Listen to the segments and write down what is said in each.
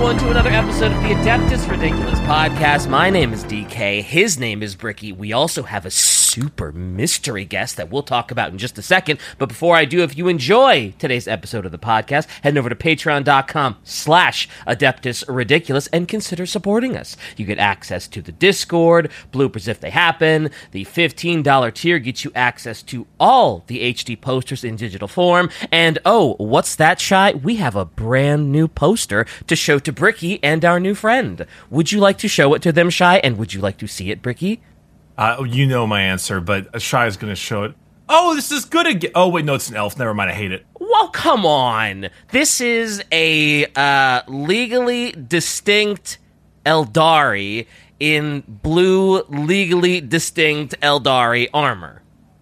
everyone, to another episode of the Adeptus Ridiculous podcast. My name is DK. His name is Bricky. We also have a super mystery guest that we'll talk about in just a second. But before I do, if you enjoy today's episode of the podcast, head over to patreon.com/Adeptus Ridiculous and consider supporting us. You get access to the Discord, bloopers if they happen. The $15 tier gets you access to all the HD posters in digital form. And oh, what's that, Shy? We have a brand new poster to show to Bricky and our new friend. Would you like to show it to them, Shy? And would you like to see it, Bricky? You know my answer, but Shy is going to show it. Oh, this is good again. Oh, wait, no, it's an elf. Never mind, I hate it. Well, come on. This is a legally distinct Eldari in blue, legally distinct Eldari armor.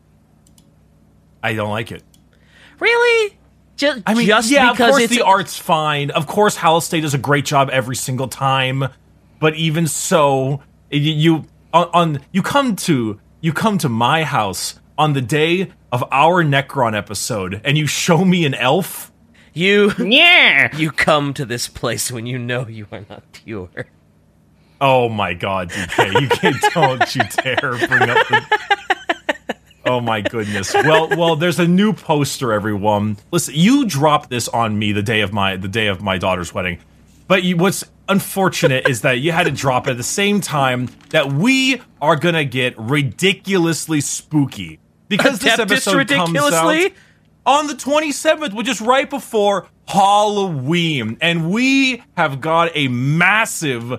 I don't like it. Really? Just because of course the art's fine. Of course Hal Estate does a great job every single time. But even so, you come to my house on the day of our Necron episode, and you show me an elf? You come to this place when you know you are not pure. Oh my god, DK, don't you dare bring up the... Oh my goodness. Well, there's a new poster, everyone. Listen, you dropped this on me the day of my daughter's wedding. But what's unfortunate is that you had to drop it at the same time that we are gonna get ridiculously spooky. Because this episode comes out on the 27th, which is right before Halloween. And we have got a massive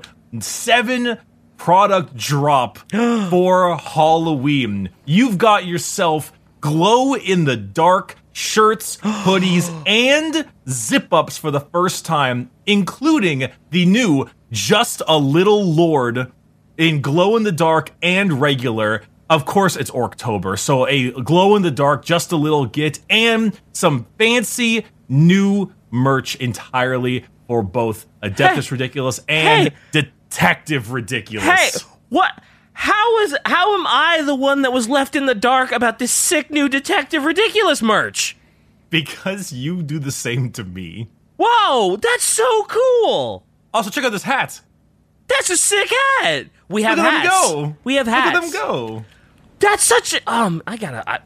7 product drop for Halloween. You've got yourself glow-in-the-dark shirts, hoodies, and zip-ups for the first time, including the new Just a Little Lord in glow-in-the-dark and regular. Of course, it's Orktober, so a glow-in-the-dark Just a Little get, and some fancy new merch entirely for both Adeptus Ridiculous and Detective Ridiculous. Hey, what? How am I the one that was left in the dark about this sick new Detective Ridiculous merch? Because you do the same to me. Whoa, that's so cool! Also, check out this hat. That's a sick hat. We have Look at hats. them go. We have hats. Look at them go. That's such a I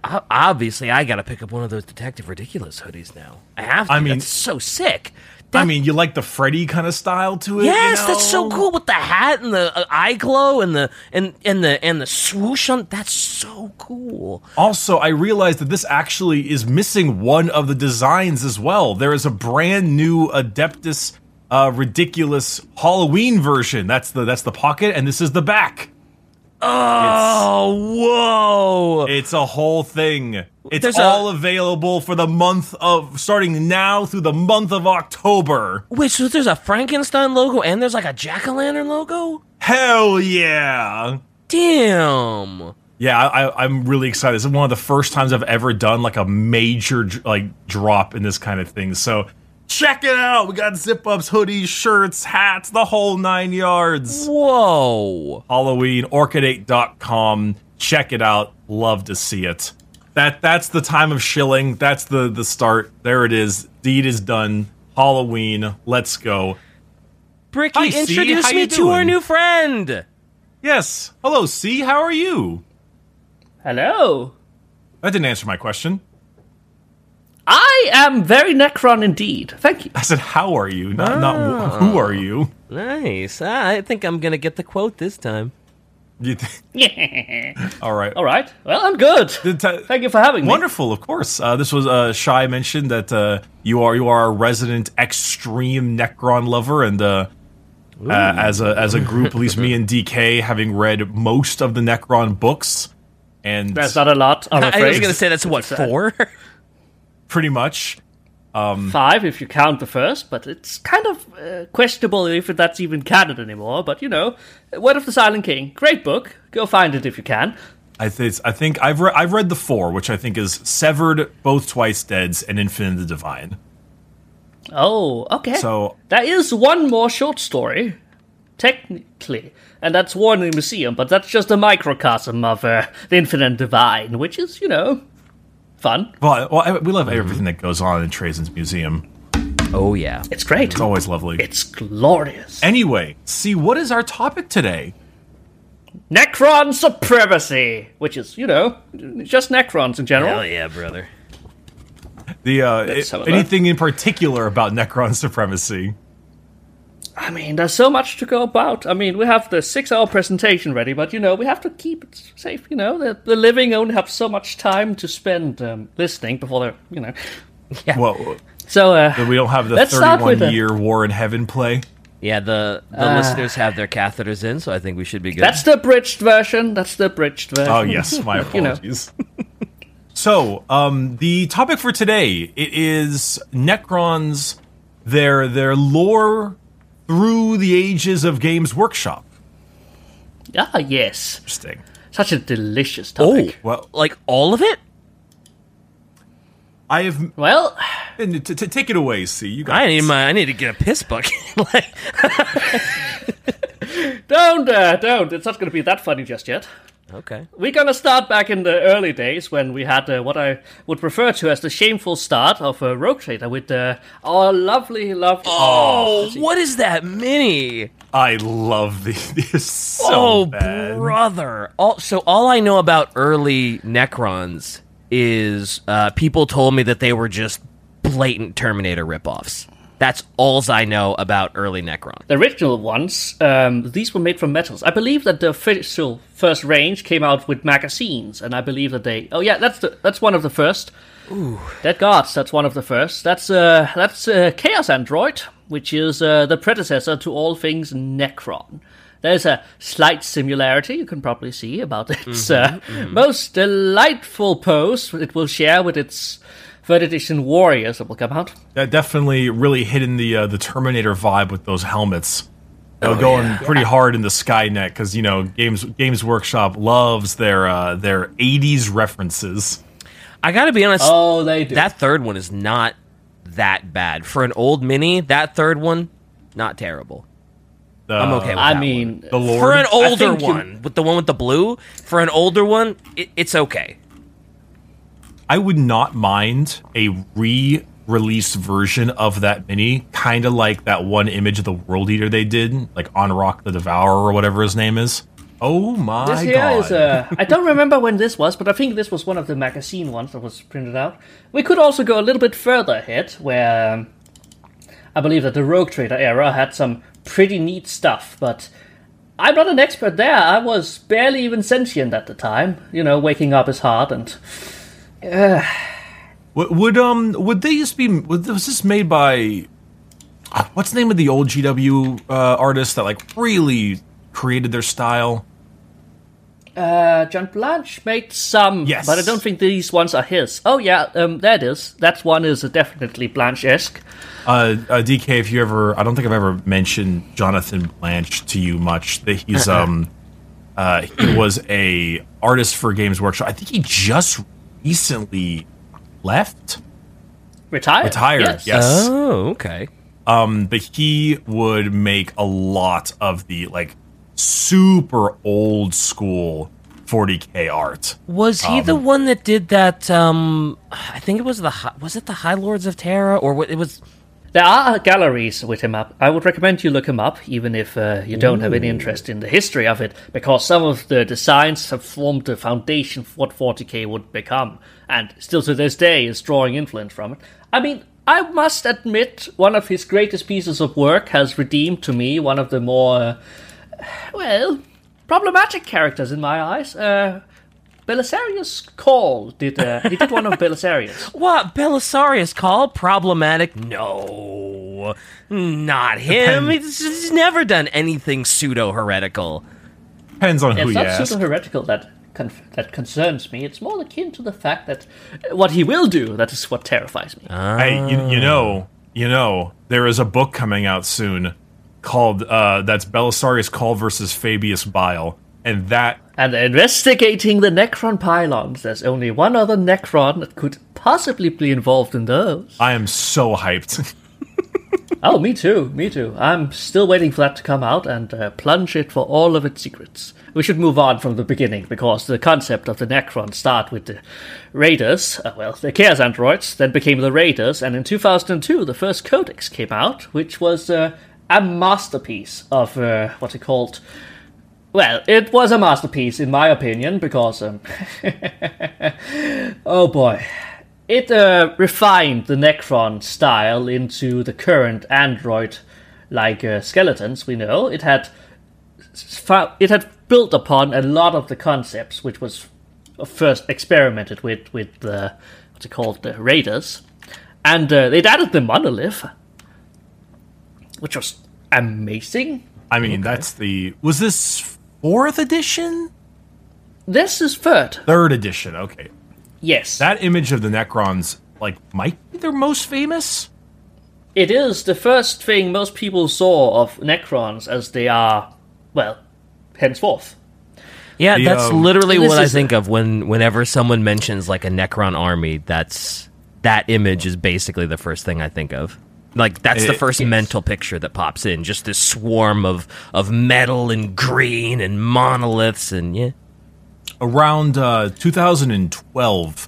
gotta pick up one of those Detective Ridiculous hoodies now. I have to. That's so sick. You like the Freddy kind of style to it? Yes, you know? That's so cool with the hat and the eye glow and the swoosh on. That's so cool. Also, I realized that this actually is missing one of the designs as well. There is a brand new Adeptus Ridiculous Halloween version. That's the pocket, and this is the back. Oh, whoa! It's a whole thing. It's all available for the month of, starting now through the month of October. Wait, so there's a Frankenstein logo and there's like a jack-o'-lantern logo? Hell yeah! Damn! Yeah, I'm really excited. This is one of the first times I've ever done like a major drop in this kind of thing. So check it out. We got zip-ups, hoodies, shirts, hats, the whole 9 yards. Whoa. Halloween, Orchidate.com. Check it out. Love to see it. That's the time of shilling. That's the start. There it is. Deed is done. Halloween. Let's go. Bricky, introduce me to our new friend. Yes. Hello, C. How are you? Hello. That didn't answer my question. I am very Necron indeed. Thank you. I said, how are you? Not who are you? Nice. I think I'm going to get the quote this time. All right. All right. Well, I'm good. Thank you for having me. Wonderful, of course. This was Shy mentioned that you are a resident extreme Necron lover, and as a group, at least me and DK, having read most of the Necron books, and that's not a lot. I'm afraid. I was going to say that's what, 4? Pretty much. 5 if you count the first, but it's kind of questionable if that's even canon anymore. But Word of the Silent King, great book. Go find it if you can. I think I've read the 4, which I think is Severed, Both Twice Deads, and Infinite the Divine. Oh, okay. So there is one more short story, technically, and that's War in the Museum. But that's just a microcosm of the Infinite Divine, which is fun. Well, we love everything that goes on in Trajan's Museum. Oh, yeah. It's great. It's always lovely. It's glorious. Anyway, see, what is our topic today? Necron supremacy, which is, just Necrons in general. Hell yeah, brother. Anything in particular about Necron supremacy? I mean, there's so much to go about. I mean, we have the 6-hour presentation ready, but, we have to keep it safe. The living only have so much time to spend listening before they're, Yeah. Well, So, we don't have the let's start with 31-year War in Heaven play. Yeah, the listeners have their catheters in, so I think we should be good. That's the abridged version. Oh, yes, my apologies. So, the topic for today, it is Necrons, their lore through the ages of Games Workshop. Ah, yes. Interesting. Such a delicious topic. Well, like all of it? I have... Well... To take it away, see, you guys. I need to get a piss bucket. Don't. It's not going to be that funny just yet. Okay. We're going to start back in the early days when we had what I would refer to as the shameful start of Rogue Trader with our lovely... Oh, what is that mini? I love these. They're so bad. Brother. All I know about early Necrons is people told me that they were just blatant Terminator ripoffs. That's all I know about early Necron. The original ones, these were made from metals. I believe that the official first range came out with magazines, and I believe that they... Oh yeah, that's one of the first. Ooh. Dead Gods, that's one of the first. That's Chaos Android, which is the predecessor to all things Necron. There's a slight similarity you can probably see about its most delightful pose it will share with its 3rd edition warriors that will come out. That definitely really hit in the Terminator vibe with those helmets. Going pretty hard in the Skynet because Games Workshop loves their 80s references. I gotta be honest. Oh, they do. That third one is not that bad for an old mini. That third one, not terrible. I'm okay with that. I mean, the Lord. For an older one, with the one with the blue, for an older one, it's okay. I would not mind a re-released version of that mini, kind of like that one image of the World Eater they did, like Onrock the Devourer or whatever his name is. Oh my god. This here is, I don't remember when this was, but I think this was one of the magazine ones that was printed out. We could also go a little bit further ahead, where I believe that the Rogue Trader era had some pretty neat stuff, but I'm not an expert there. I was barely even sentient at the time, waking up is hard and... Would was this made by what's the name of the old GW artist that really created their style? John Blanche made some, yes, but I don't think these ones are his. Oh yeah, there it is. That one is definitely Blanche-esque. DK, if you ever, I don't think I've ever mentioned Jonathan Blanche to you much. That he's he was a artist for Games Workshop. I think he just recently retired. Yes. Oh, okay. But he would make a lot of the super old school 40K art. Was he the one that did that? I think it was the High Lords of Terra, or what? It was. There are galleries with him up. I would recommend you look him up, even if you don't have any interest in the history of it, because some of the designs have formed the foundation for what 40K would become, and still to this day is drawing influence from it. I mean, I must admit, one of his greatest pieces of work has redeemed to me one of the more, problematic characters in my eyes. Belisarius Cawl he did one of Belisarius. What? Belisarius Cawl? Problematic? No. Not him. He's never done anything pseudo-heretical. Depends on who you ask. It's not pseudo-heretical that concerns me. It's more akin to the fact that what he will do, that is what terrifies me. Hey, you know, there is a book coming out soon called, that's Belisarius Cawl versus Fabius Bile. And investigating the Necron pylons. There's only one other Necron that could possibly be involved in those. I am so hyped. Oh, me too, me too. I'm still waiting for that to come out and plunge it for all of its secrets. We should move on from the beginning, because the concept of the Necrons start with the Raiders, the Chaos Androids, then became the Raiders, and in 2002 the first Codex came out, which was a masterpiece of what's it called? Well, it was a masterpiece in my opinion, because oh boy. It refined the Necron style into the current android-like skeletons we know. It had built upon a lot of the concepts which was first experimented with the what's it called, the Raiders, and they'd added the monolith, which was amazing. I mean, that's was this 4th edition? This is 3rd. 3rd edition. Okay. Yes. That image of the Necrons, might be their most famous? It is the first thing most people saw of Necrons as they are, henceforth. Yeah, that's literally what I think of whenever someone mentions, a Necron army. That image is basically the first thing I think of. That's the first mental picture that pops in. Just this swarm of metal and green and monoliths and, yeah. Around 2012,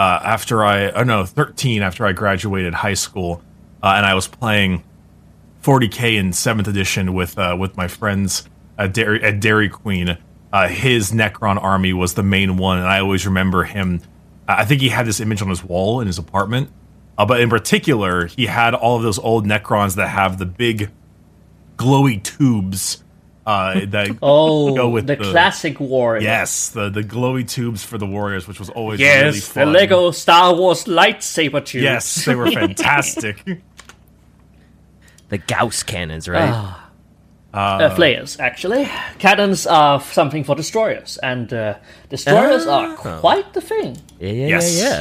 13, after I graduated high school, and I was playing 40K in 7th edition with my friends at Dairy Queen. His Necron army was the main one, and I always remember him. I think he had this image on his wall in his apartment, but in particular, he had all of those old Necrons that have the big glowy tubes. That go with the classic warrior. Yes, the glowy tubes for the warriors, which was always really fun. The Lego Star Wars lightsaber tubes. Yes, they were fantastic. The Gauss cannons, right? Flayers, actually. Cannons are something for destroyers, and destroyers are quite the thing. Yeah.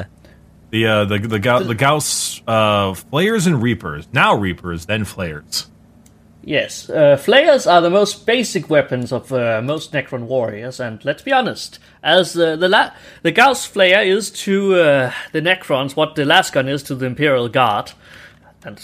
The Gauss flayers and reapers. Now reapers, then flayers. Yes, flayers are the most basic weapons of most Necron warriors, and let's be honest, as the Gauss Flayer is to the Necrons what the Lasgun is to the Imperial Guard, and,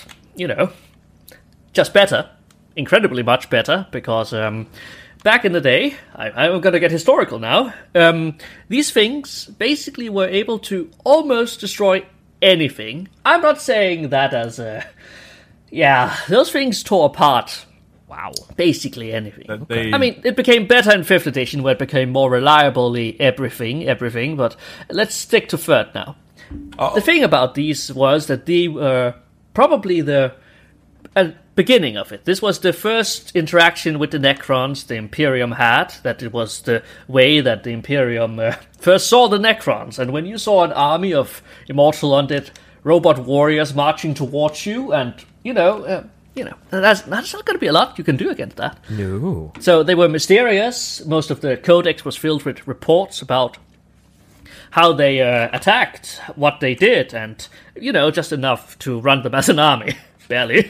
just better, incredibly much better, because back in the day, I'm going to get historical now, these things basically were able to almost destroy anything. I'm not saying that as a... Yeah, those things tore apart. Wow. Basically anything. I mean, it became better in 5th edition, where it became more reliably everything, but let's stick to 3rd now. The thing about these was that they were probably the beginning of it. This was the first interaction with the Necrons the Imperium had, that it was the way that the Imperium first saw the Necrons, and when you saw an army of immortal undead robot warriors marching towards you, and that's not going to be a lot you can do against that. No. So they were mysterious. Most of the Codex was filled with reports about how they attacked, what they did, and, just enough to run them as an army. Barely.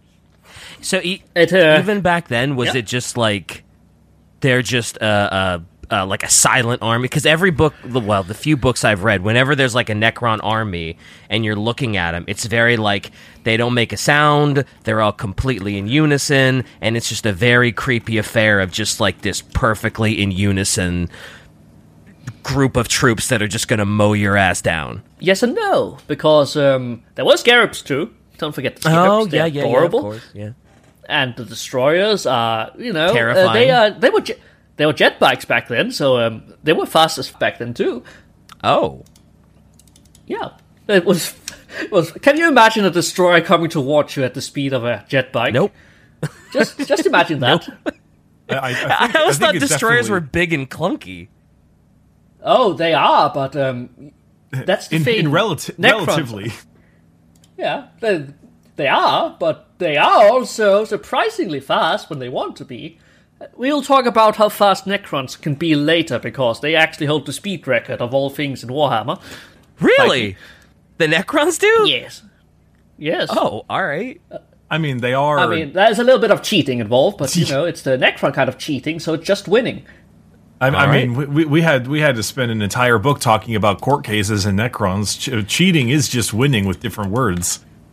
So even back then, was it just they're just like a silent army? Because every book, the few books I've read, whenever there's a Necron army and you're looking at them, it's very they don't make a sound, they're all completely in unison, and it's just a very creepy affair of just this perfectly in unison group of troops that are just going to mow your ass down. Yes and no, because there was Scarabs too. Don't forget the Scarabs. Oh, yeah, adorable. of course, yeah. And the destroyers are, terrifying. They were jet bikes back then, so they were fastest back then too. Oh. Yeah. It was. Can you imagine a destroyer coming towards you at the speed of a jet bike? Nope. Just imagine that. I always thought destroyers were big and clunky. Oh, they are, but that's the thing. Relatively. Yeah, they are, but they are also surprisingly fast when they want to be. We'll talk about how fast Necrons can be later, because they actually hold the speed record of all things in Warhammer. Really? The Necrons do? Yes. Oh, alright. I mean, they are... I mean, there's a little bit of cheating involved, but, it's the Necron kind of cheating, so it's just winning. I mean, we had to spend an entire book talking about court cases and Necrons. Cheating is just winning with different words.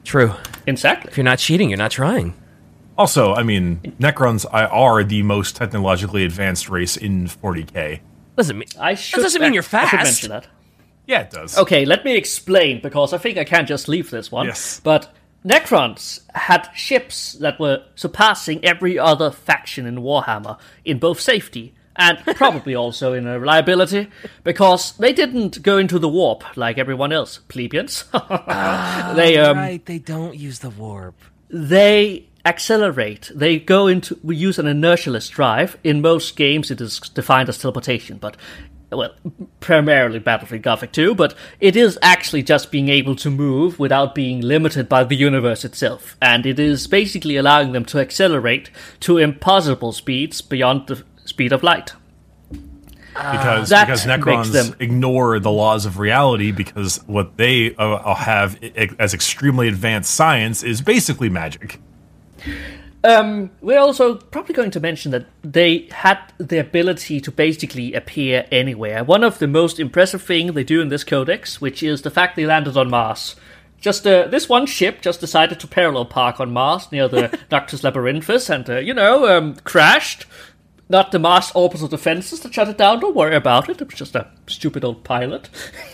True. Exactly. If you're not cheating, you're not trying. Also, I mean, Necrons are the most technologically advanced race in 40k. Doesn't mean That doesn't mean you're I should fast. mention that. Yeah, it does. Okay, let me explain, because I think I can't just leave this one. Yes. But Necrons had ships that were surpassing every other faction in Warhammer in both safety and probably also in reliability, because they didn't go into the warp like everyone else, plebeians. Right, they don't use the warp. They accelerate. We use an inertialess drive. In most games, it is defined as teleportation, but primarily Battlefield Gothic 2, but it is actually just being able to move without being limited by the universe itself. And it is basically allowing them to accelerate to impossible speeds beyond the speed of light. Because That Necrons makes them- ignore the laws of reality, because what they have as extremely advanced science is basically magic. We're also probably going to mention that they had the ability to basically appear anywhere. One of the most impressive things they do in this codex, which is the fact they landed on Mars. Just this one ship just decided to parallel park on Mars near the Noctis Labyrinthus and, crashed. Not the Mars orbital defenses that shut it down, don't worry about it. It was just a stupid old pilot.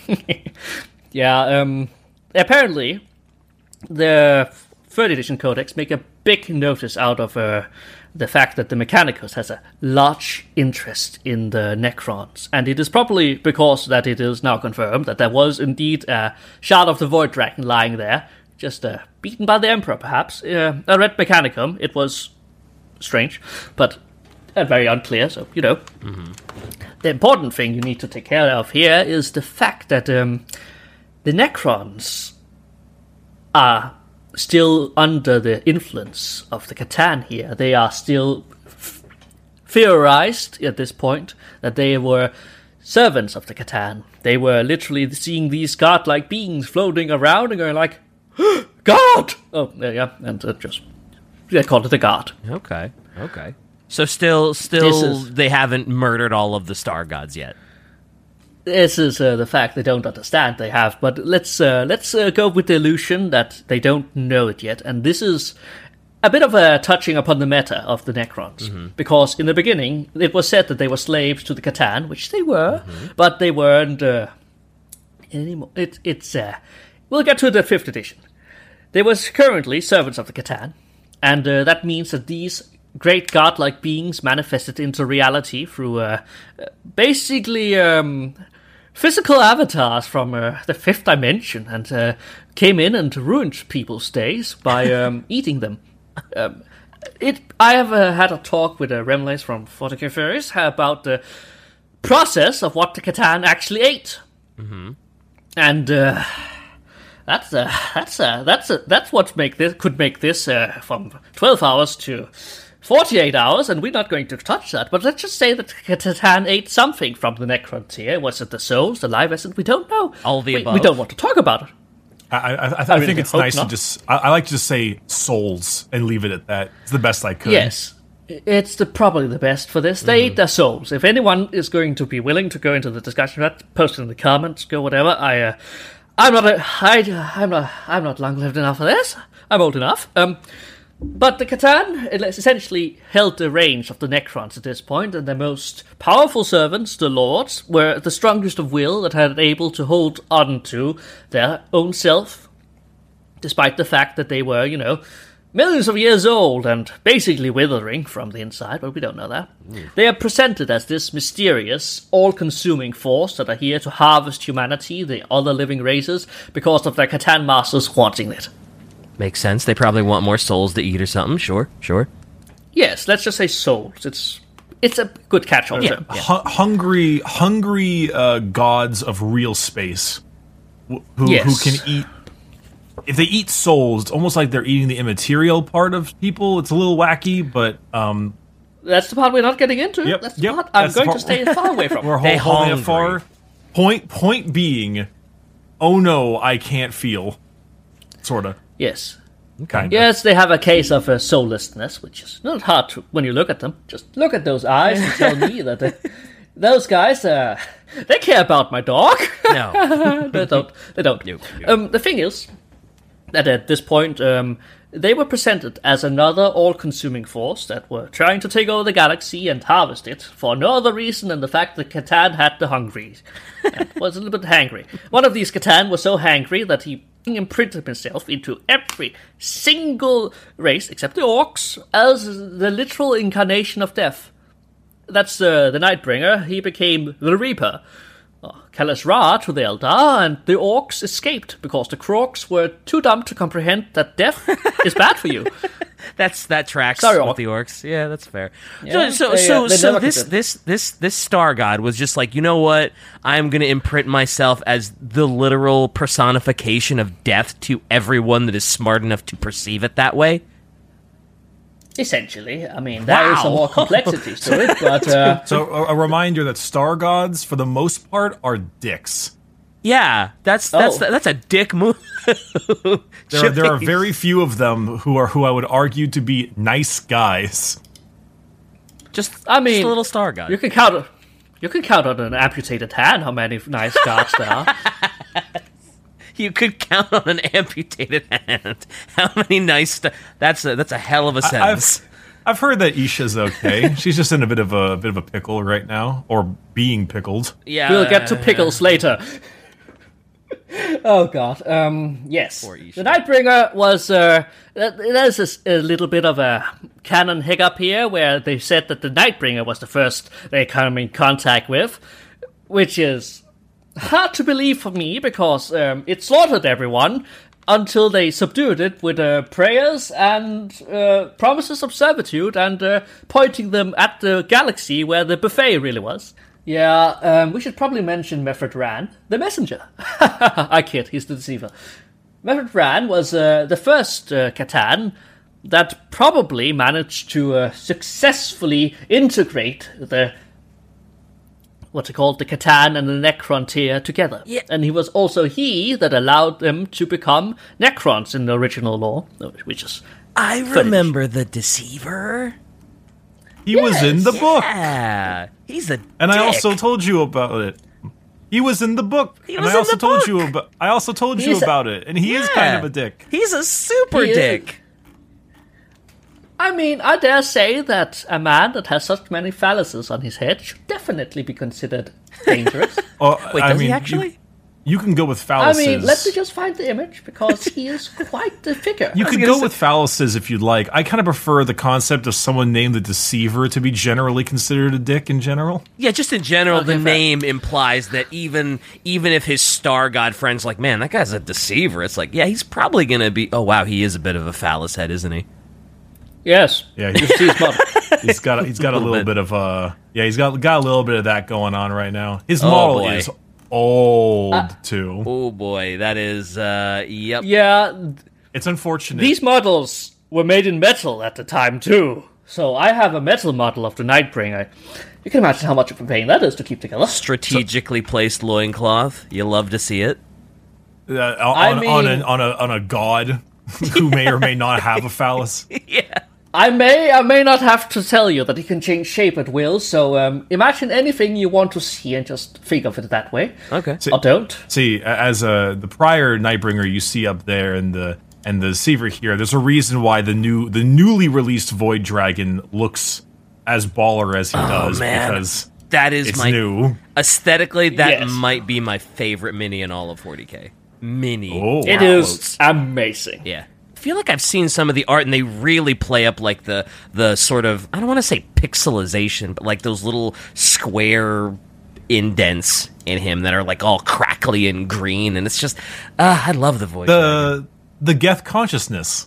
Apparently, the 3rd edition codex make a big notice out of the fact that the Mechanicus has a large interest in the Necrons, and it is probably because that it is now confirmed that there was indeed a Shard of the Void Dragon lying there, just beaten by the Emperor, perhaps. I read Mechanicum. It was strange, but very unclear, so, The important thing you need to take care of here is the fact that the Necrons are still under the influence of the Catan here. They are still theorized at this point that they were servants of the Catan. They were literally seeing these godlike beings floating around and going like, God! Oh, yeah, and they called it a god. Okay. So still, they haven't murdered all of the star gods yet. This is the fact they don't understand they have, but let's go with the illusion that they don't know it yet, and this is a bit of a touching upon the meta of the Necrons, because in the beginning it was said that they were slaves to the Catan, which they were, but they weren't anymore. We'll get to the 5th edition. They were currently servants of the Catan, and that means that these great godlike beings manifested into reality through basically physical avatars from the 5th dimension, and came in and ruined people's days by eating them. I have had a talk with Remlace from 40k Fairies about the process of what the Catan actually ate, and that's what could make this from 12 hours to 48 hours, and we're not going to touch that. But let's just say that Catan ate something from the Necrons here. Was it the souls, the live essence? We don't know. All the above. We don't want to talk about it. I think it's nice to just... I like to just say souls and leave it at that. It's the best I could. Yes. It's probably the best for this. They ate their souls. If anyone is going to be willing to go into the discussion, post it in the comments, go whatever. I'm not long-lived enough for this. I'm old enough. But the Catan essentially held the reins of the Necrons at this point, and their most powerful servants, the Lords, were the strongest of will that had able to hold on to their own self, despite the fact that they were, millions of years old and basically withering from the inside, but we don't know that. They are presented as this mysterious, all-consuming force that are here to harvest humanity, the other living races, because of their Catan masters wanting it. Makes sense. They probably want more souls to eat or something. Sure. Yes, let's just say souls. It's a good catch-all term. Hungry gods of real space who can eat. If they eat souls, it's almost like they're eating the immaterial part of people. It's a little wacky, but that's the part we're not getting into. Yep, That's the part I'm going to stay far away from. We're holding it far. Point being, oh no, I can't feel. Sorta. Yes. Okay. Yes, they have a case of soullessness, which is not hard to, when you look at them. Just look at those eyes and tell me that those guys, they care about my dog. No. They don't. Nope. The thing is, that at this point, they were presented as another all-consuming force that were trying to take over the galaxy and harvest it for no other reason than the fact that Catan had the hungry and was a little bit hangry. One of these Catan was so hangry that he imprinted himself into every single race except the orcs as the literal incarnation of death. That's the Nightbringer. He became the Reaper. Kalas Ra to the Eldar, and the orcs escaped because the Krogs were too dumb to comprehend that death is bad for you. That tracks Sorry, with the orcs. Yeah, that's fair. Yeah, so this star god was just like, you know what? I'm going to imprint myself as the literal personification of death to everyone that is smart enough to perceive it that way. Essentially, I mean, there is some more complexities to it, but... So a reminder that star gods, for the most part, are dicks. Yeah, that's a dick move. There are very few of them who I would argue to be nice guys. Just I mean, just a little star god. You can count on an amputated hand how many nice gods there are. You could count on an amputated hand. How many nice that's a hell of a sentence. I've heard that Isha's okay. She's just in a bit of a pickle right now, or being pickled. Yeah, We'll get to pickles later. Oh god. Yes. The Nightbringer was there's a little bit of a canon hiccup here where they said that the Nightbringer was the first they come in contact with, which is hard to believe for me because it slaughtered everyone until they subdued it with prayers and promises of servitude and pointing them at the galaxy where the buffet really was. Yeah, we should probably mention Mefred Ran, the messenger. I kid, he's the deceiver. Mefred Ran was the first Catan that probably managed to successfully integrate the the Catan and the Necron together. Yeah. And he was also that allowed them to become Necrons in the original lore, which is I remember the Deceiver. He was in the book. Yeah, he's a And dick. I also told you about it. He was in the book. I also told you about it. And he is kind of a dick. He's a super dick. I mean, I dare say that a man that has such many phalluses on his head should definitely be considered dangerous. Wait, does he actually? You can go with phalluses. I mean, let me just find the image, because he is quite the figure. You could go with phalluses if you'd like. I kind of prefer the concept of someone named the Deceiver to be generally considered a dick in general. Yeah, just in general, Okay, the fair. name implies that even if his star god friend's like, man, that guy's a deceiver, it's like, yeah, he's probably going to be, oh wow, he is a bit of a phallus head, isn't he? Yes. Yeah, He's he's got a little bit of he's got a little bit of that going on right now. His Oh, model boy. is old too. Oh boy, that is, yep. Yeah, It's unfortunate. these models were made in metal at the time, too. So I have a metal model of the Nightbringer. You can imagine how much of a pain that is to keep together. Strategically placed loincloth. You love to see it. on a god who may or may not have a phallus. Yeah. I may not have to tell you that he can change shape at will, so imagine anything you want to see and just think of it that way. Okay. Or don't. See, as the prior Nightbringer you see up there and the Deceiver here, there's a reason why the newly released Void Dragon looks as baller as he does, man. because That is it's new. Aesthetically, that Yes. might be my favorite mini in all of 40K. Mini. Oh. It is amazing. Yeah. I feel like I've seen some of the art and they really play up like the sort of, I don't want to say pixelization, but like those little square indents in him that are like all crackly and green, and it's just I love the voice. The Geth consciousness.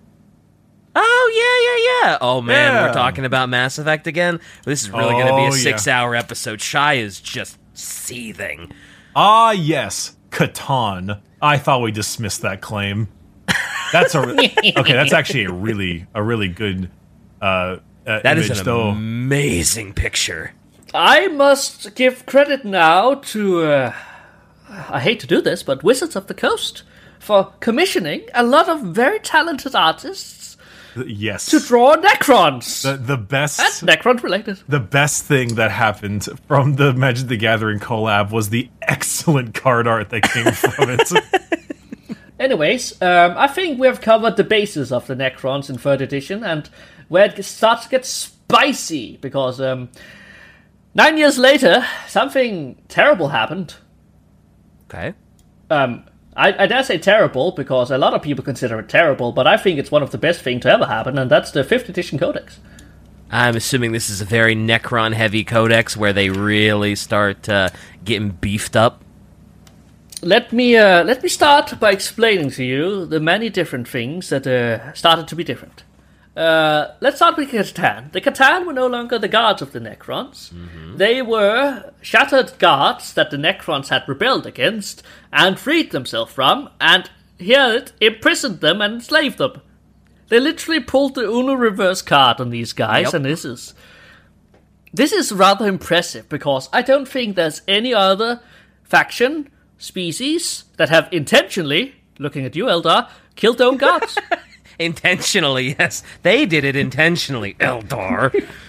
Oh yeah. Oh man, Yeah. we're talking about Mass Effect again. This is really going to be a Oh, yeah. 6-hour episode. Shy is just seething. Ah, yes, Catan. I thought we dismissed that claim. That's okay. That's actually a really good That image, is an though. amazing picture. I must give credit now to, I hate to do this, but Wizards of the Coast for commissioning a lot of very talented artists Yes, to draw Necrons. the best. And Necron related. The best thing that happened from the Magic the Gathering collab was the excellent card art that came from it. Anyways, I think we have covered the basis of the Necrons in 3rd edition, and where it starts to get spicy, because 9 years later, something terrible happened. Okay. I dare say terrible, because a lot of people consider it terrible, but I think it's one of the best things to ever happen, and that's the 5th edition Codex. I'm assuming this is a very Necron-heavy codex where they really start getting beefed up. Let me start by explaining to you the many different things that started to be different. Let's start with Catan. The Catan were no longer the guards of the Necrons. Mm-hmm. They were shattered guards that the Necrons had rebelled against and freed themselves from, and here imprisoned them and enslaved them. They literally pulled the Uno reverse card on these guys, Yep. and this is rather impressive, because I don't think there's any other faction, species, that have intentionally, looking at you, Eldar, killed their own guards. Intentionally, yes. They did it intentionally, Eldar.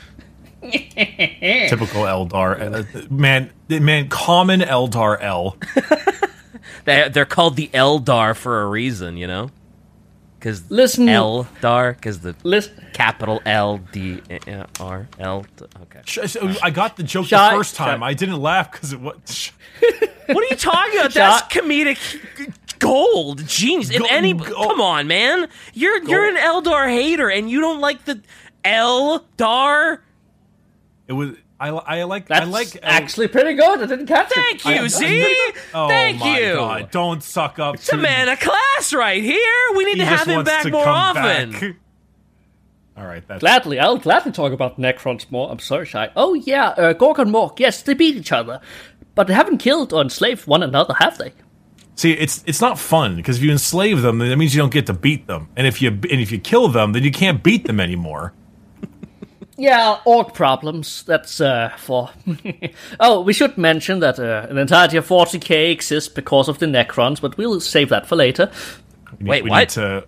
Typical Eldar. Man, common Eldar L. They're called the Eldar for a reason, you know? Because Listen. Eldar, because the Listen. capital L-D-R, L. Okay. I got the joke Shy- the first time. shy- I didn't laugh because it was... What are you talking about? That's comedic gold. Genius. If come on, man. You're an Eldar hater, and you don't like the Eldar? It was... I like... That's actually pretty good. I didn't catch it. Thank you, Z. Oh Thank my you. God. Don't suck up It's a man of class right here. We need to have him back more often. All right, that's... I'll gladly talk about Necrons more. I'm sorry, Shy. Oh yeah, Gorgon Mork. Yes, they beat each other, but they haven't killed or enslaved one another, have they? See, it's not fun, because if you enslave them, then that means you don't get to beat them. And if you kill them, then you can't beat them anymore. Yeah, orc problems. That's for... Oh, we should mention that the entirety of 40k exists because of the Necrons, but we'll save that for later. Wait, what?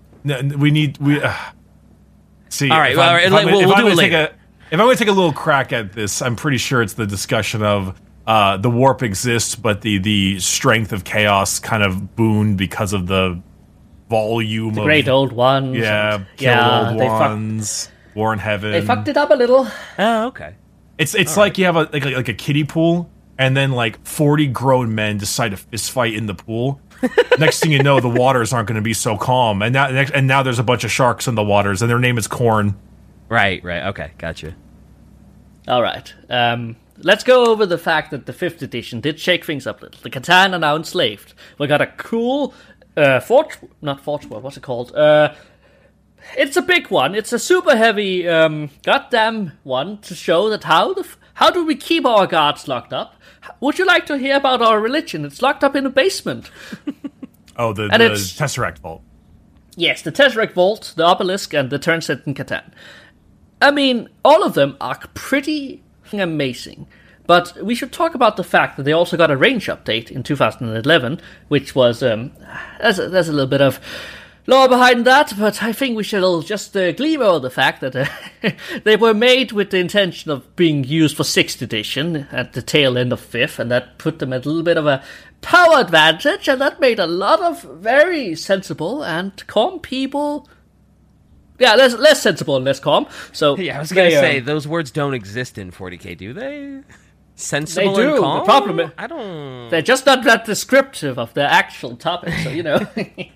See, All right, we'll do it later. If I'm going to take a little crack at this, I'm pretty sure it's the discussion of the warp exists, but the strength of chaos kind of booned because of the volume The of... Great Old Ones. Yeah, and- kill old they ones, war in heaven. They fucked it up a little. Oh, okay. It's like you have a kiddie pool, and then like 40 grown men decide to fist fight in the pool. Next thing you know, the waters aren't going to be so calm, and now there's a bunch of sharks in the waters, and their name is Corn. Right. Okay, gotcha. All right. Let's go over the fact that the 5th edition did shake things up a little. The Catan are now enslaved. We got a cool not Forge World, what's it called? It's a big one. It's a super heavy goddamn one to show that how do we keep our guards locked up? Would you like to hear about our religion? It's locked up in a basement. Oh, the it's- Tesseract Vault. Yes, the Tesseract Vault, the Obelisk, and the Turnset in Catan. I mean, all of them are pretty amazing. But we should talk about the fact that they also got a range update in 2011, which was, there's a little bit of lore behind that, but I think we should just gleam over the fact that they were made with the intention of being used for 6th edition at the tail end of 5th, and that put them at a little bit of a power advantage, and that made a lot of very sensible and calm people... Yeah, less sensible and less calm. So Yeah, I was going to say, those words don't exist in 40k, do they? Sensible They do. and calm? The problem is- I don't... they're just not that descriptive of their actual topic, so, you know.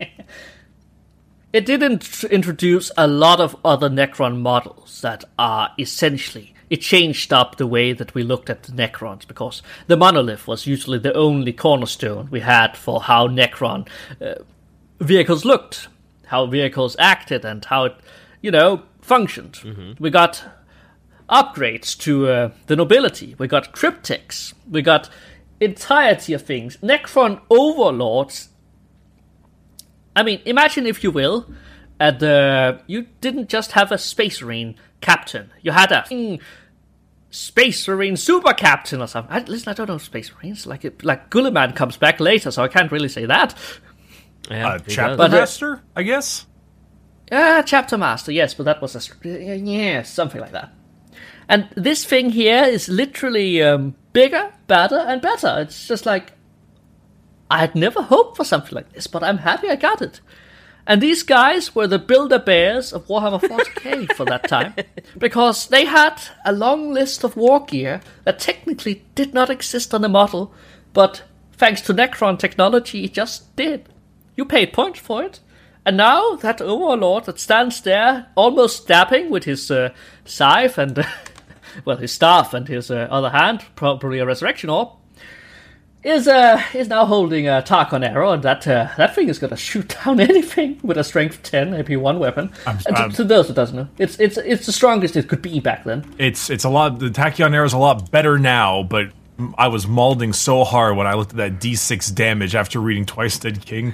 It did introduce a lot of other Necron models that are essentially... It changed up the way that we looked at the Necrons, because the monolith was usually the only cornerstone we had for how Necron vehicles looked, how vehicles acted, and how it, functioned. Mm-hmm. We got upgrades to the nobility. We got cryptics. We got entirety of things. Necron overlords. I mean, imagine, if you will, you didn't just have a Space Marine captain. You had a Space Marine super captain or something. Listen, I don't know Space Marines. Like Gulliman comes back later, so I can't really say that. Yeah, Chapter But, Master, I guess? Chapter Master, yes, but that was something like that. And this thing here is literally bigger, badder, and better. It's just like, I had never hoped for something like this, but I'm happy I got it. And these guys were the Build-A-Bears of Warhammer 40k for that time, because they had a long list of war gear that technically did not exist on the model, but thanks to Necron technology, it just did. You paid points for it. And now that Overlord that stands there, almost stabbing with his scythe and, his staff and his other hand, probably a resurrection orb, is now holding a Tarkon arrow, and that thing is gonna shoot down anything with a strength 10 AP1 weapon. To those who doesn't know, it's the strongest it could be back then. It's a lot. The Tachyon arrow is a lot better now, but I was mauling so hard when I looked at that D6 damage after reading Twice Dead King.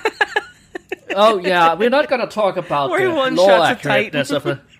Oh yeah, we're not gonna talk about the lore accurateness of a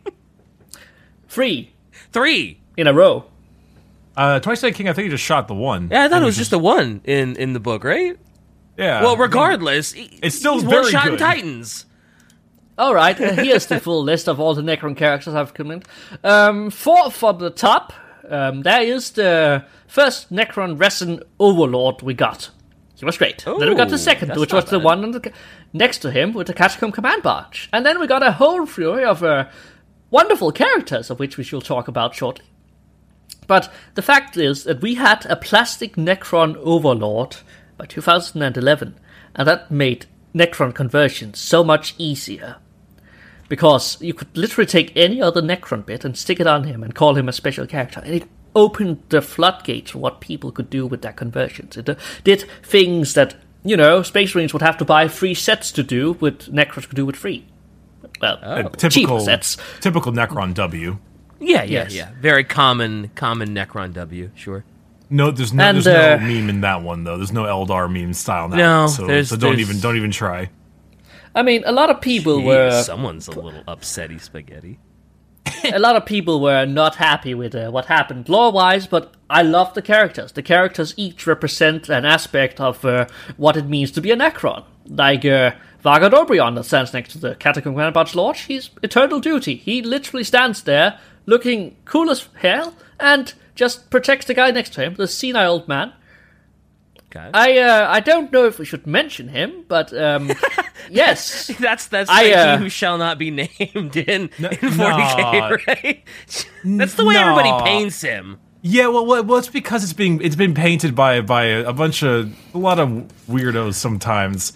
3 in a row. Twice Dead King, I think he just shot the one. Yeah, I thought it was just a 1 in the book, right? Yeah. Well, regardless, it's still he's very one-shot in good. Titans. All right, here's the full list of all the Necron characters I've commented. Fourth from the top, there is the first Necron Resin Overlord we got. He was great. Then we got the second, which was the one next to him with the Catacomb Command Barge. And then we got a whole fury of wonderful characters, of which we shall talk about shortly. But the fact is that we had a plastic Necron Overlord by 2011, and that made Necron conversion so much easier. Because you could literally take any other Necron bit and stick it on him and call him a special character, and it opened the floodgates for what people could do with their conversions. It did things that, Space Marines would have to buy 3 sets to do, with Necrons could do with 3. Well, cheaper sets. Typical Necron W. Yeah. Very common Necron W, sure. No, there's no meme in that one though. There's no Eldar meme style now. No, so don't even try. I mean, a lot of people were. Someone's a little upsetty spaghetti. A lot of people were not happy with what happened lore-wise, but I love the characters. The characters each represent an aspect of what it means to be a Necron. Like Vargard Obrion that stands next to the Catacomb Command Barge Lord, he's Eternal Duty. He literally stands there, looking cool as hell, and just protects the guy next to him, the senile old man. Okay. I don't know if we should mention him, but yes, that's he who shall not be named in 40k, right? That's the way everybody paints him. Yeah, well, it's because it's been painted by a lot of weirdos sometimes.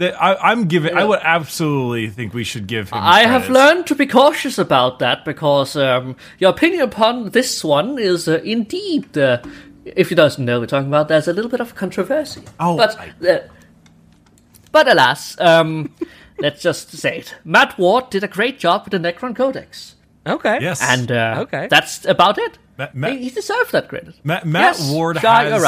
I would absolutely think we should give him I credit. have learned to be cautious about that because your opinion upon this one is indeed. If you don't know what we're talking about, there's a little bit of controversy. But alas, let's just say it. Matt Ward did a great job with the Necron Codex. Okay. Yes. And that's about it. He deserved that credit. Matt Ward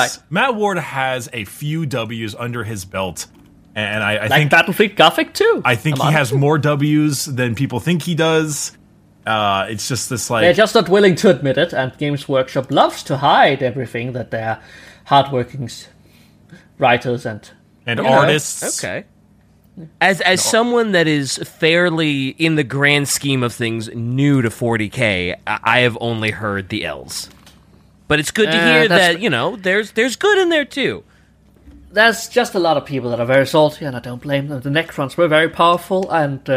has a few W's under his belt. And I think Battlefleet Gothic too. I think he has more W's than people think he does. It's just this they're just not willing to admit it, and Games Workshop loves to hide everything that they're hardworking writers and artists. Okay. As someone that is fairly, in the grand scheme of things, new to 40k, I have only heard the L's. But it's good to hear that, there's good in there too. There's just a lot of people that are very salty, and I don't blame them. The Necrons were very powerful, and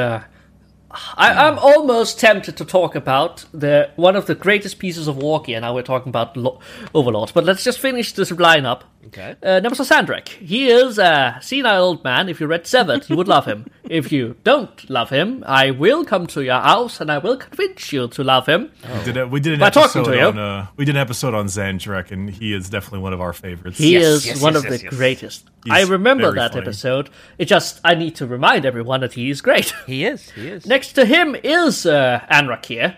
I'm almost tempted to talk about one of the greatest pieces of war gear. Now we're talking about Overlords, but let's just finish this lineup. Okay. Nemesis Sandrak. He is a senile old man. If you read Severed, you would love him. If you don't love him, I will come to your house and I will convince you to love him. Oh. We did an episode on Sandrak, and he is definitely one of our favorites. He is one of the greatest. I remember that episode. I need to remind everyone that he is great. He is. Next to him is Anrakir.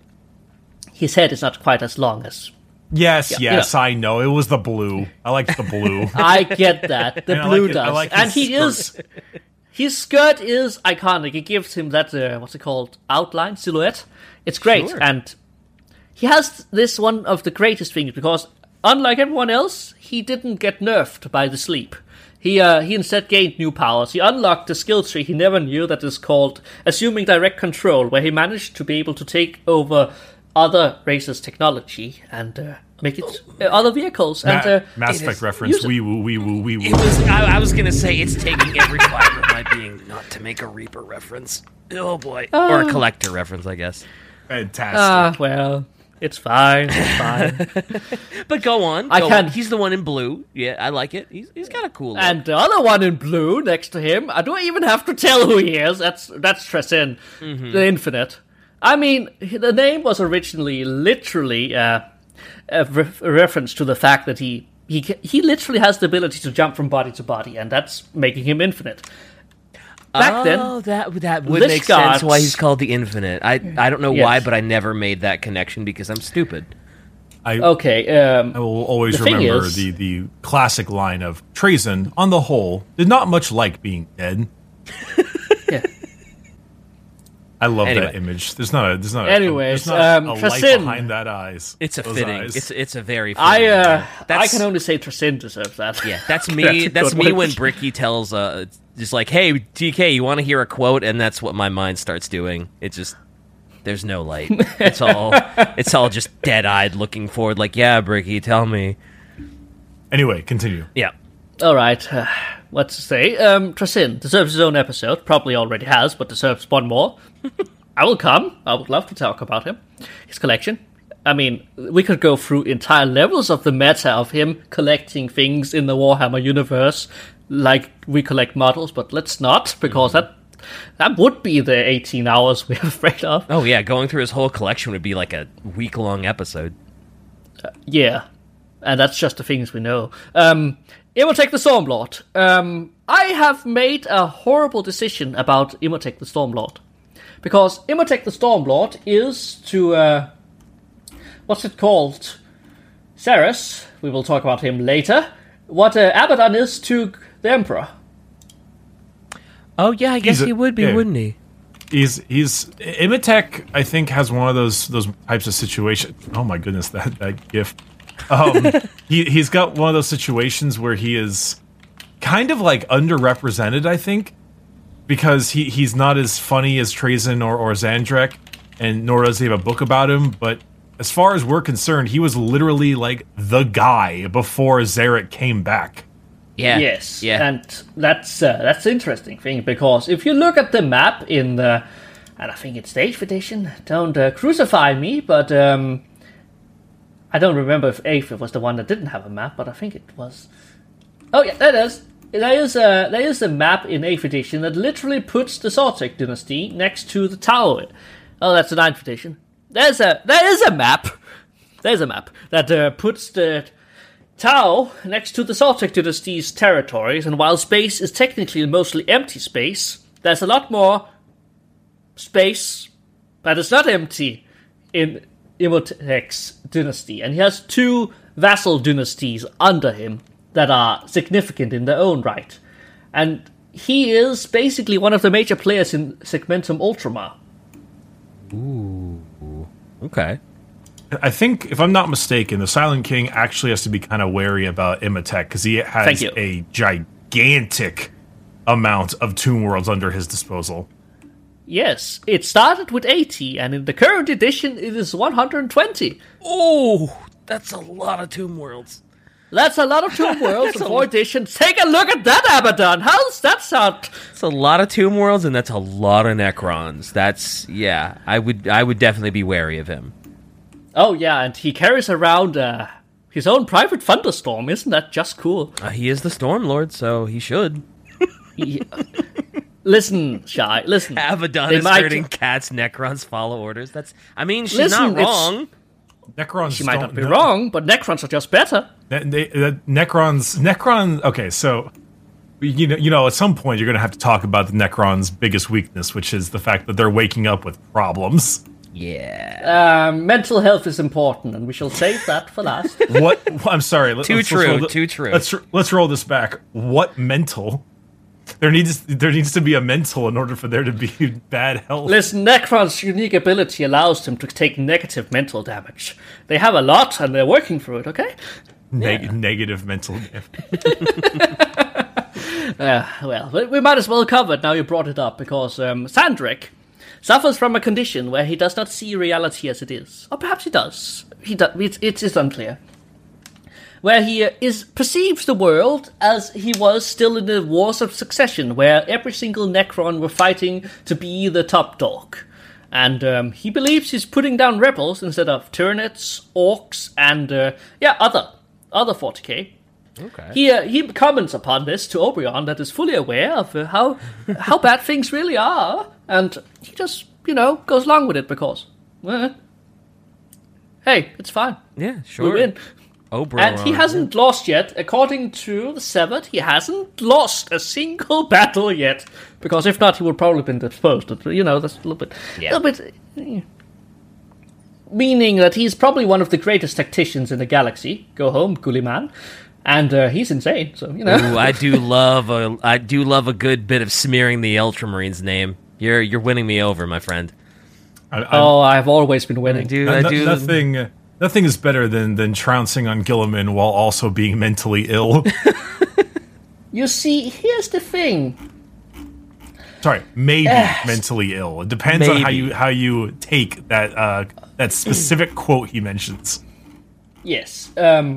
His head is not quite as long as... Yes, I know. It was the blue. I liked the blue. I get that. The blue does. And he is... His skirt is iconic. It gives him that, outline, silhouette. It's great. Sure. And he has this one of the greatest things because, unlike everyone else, he didn't get nerfed by the sleep. He instead gained new powers. He unlocked a skill tree he never knew that is called Assuming Direct Control, where he managed to be able to take over other races' technology and make it other vehicles. And Mass Effect reference. Wee woo, wee woo, wee woo. I was gonna say it's taking every fiber of my being not to make a Reaper reference. Oh boy, or a Collector reference, I guess. Fantastic. Well, it's fine. It's fine. But go on. I can. He's the one in blue. Yeah, I like it. He's got a cool look. And the other one in blue next to him, I don't even have to tell who he is. That's Tressin, the Infinite. I mean, the name was originally literally a reference to the fact that he literally has the ability to jump from body to body, and that's making him infinite. Back then, that would make sense why he's called the Infinite. I don't know why, but I never made that connection because I'm stupid. I will always remember the classic line of Trazyn, on the whole, did not much like being dead. Yeah. I love that image. There's not a light Tressin, behind that eyes. It's a fitting. Eyes. It's a very fitting. I can only say Tressin deserves that. Yeah, that's me. That's me when Bricky tells just like, "Hey, TK, you want to hear a quote?" And that's what my mind starts doing. It just there's no light. It's all just dead-eyed looking forward. Like, yeah, Bricky, tell me. Anyway, continue. Yeah. All right. What to say? Tressin deserves his own episode. Probably already has, but deserves one more. I will come. I would love to talk about him. His collection. I mean, we could go through entire levels of the meta of him collecting things in the Warhammer universe, like we collect models, but let's not, because that would be the 18 hours we're afraid of. Oh, yeah. Going through his whole collection would be like a week-long episode. Yeah. And that's just the things we know. Imhotep the Stormlord. I have made a horrible decision about Imhotep the Stormlord. Because Imhotep the Stormlord is to, what's it called? Ceres. We will talk about him later. What Abaddon is to the Emperor. Oh, yeah, I guess he would be, wouldn't he? He's Imhotep, I think, has one of those types of situations. Oh my goodness, that gif. He's got one of those situations where he is kind of like underrepresented, I think, because he's not as funny as Trazyn or Xandrek, and nor does he have a book about him. But as far as we're concerned, he was literally like the guy before Zarek came back. Yeah. Yes. Yeah. And that's the interesting thing, because if you look at the map in the, and I think it's the 8th edition, don't crucify me, but I don't remember if 8th was the one that didn't have a map, but I think it was. Oh yeah, that is. There is a map in 8th edition that literally puts the Sartek dynasty next to the tower. Oh, that's the 9th edition. There is a map. There's a map that puts the Tau next to the Sartek dynasty's territories, and while space is technically mostly empty space, there's a lot more space that is not empty in Imhotep's dynasty, and he has 2 vassal dynasties under him that are significant in their own right. And he is basically one of the major players in Segmentum Ultramar. Ooh. Okay. I think, if I'm not mistaken, the Silent King actually has to be kind of wary about Imhotep because he has a gigantic amount of Tomb Worlds under his disposal. Yes, it started with 80, and in the current edition, it is 120. Oh, that's a lot of Tomb Worlds. That's a lot of Tomb Worlds in 4 editions. Take a look at that, Abaddon. How's that sound? It's a lot of Tomb Worlds, and that's a lot of Necrons. That's, yeah, I would definitely be wary of him. Oh, yeah, and he carries around his own private thunderstorm. Isn't that just cool? He is the Stormlord, so he should. Listen, Shy, listen. Abaddon is hurting cats, Necrons follow orders. She's not wrong. Necrons might not be wrong, but Necrons are just better. Necron. Okay, so you know, at some point you're going to have to talk about the Necrons' biggest weakness, which is the fact that they're waking up with problems. Yeah. Mental health is important, and we shall save that for last. What? I'm sorry. Too true. Let's roll this back. What mental? There needs to be a mental in order for there to be bad health. Listen, Necron's unique ability allows them to take negative mental damage. They have a lot, and they're working through it, okay? Negative mental damage. Well, we might as well cover it now you brought it up, because Xandrek suffers from a condition where he does not see reality as it is. Or perhaps he does. it's unclear. Where he perceives the world as he was still in the Wars of Succession, where every single Necron were fighting to be the top dog. And he believes he's putting down rebels instead of Tyranids, Orcs, and other 40k. Okay. He comments upon this to Oberon, that is fully aware of how bad things really are, and he just goes along with it because, hey, it's fine. Yeah, sure. We win. Oberon. And he hasn't lost yet. According to the Severed, he hasn't lost a single battle yet. Because if not, he would probably have been disposed. That's a little bit... Meaning that he's probably one of the greatest tacticians in the galaxy. Go home, Gulliman. And he's insane, so, Ooh, I do love a good bit of smearing the Ultramarines name. You're winning me over, my friend. I've always been winning. I do. Nothing is better than trouncing on Gilliman while also being mentally ill. You see, here's the thing. Sorry, maybe mentally ill. It depends on how you take that specific quote he mentions. Yes.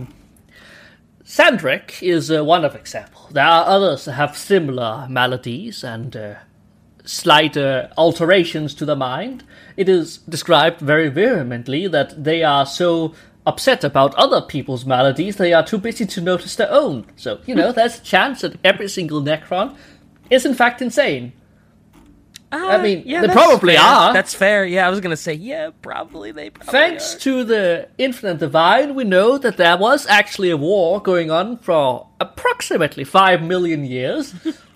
Sandrick is one of example. There are others that have similar maladies and slight alterations to the mind. It is described very vehemently that they are so upset about other people's maladies, they are too busy to notice their own. So, there's a chance that every single Necron is in fact insane. They probably are. That's fair. Yeah, I was going to say, probably they probably Thanks are. to the Infinite Divine, we know that there was actually a war going on for approximately 5 million years.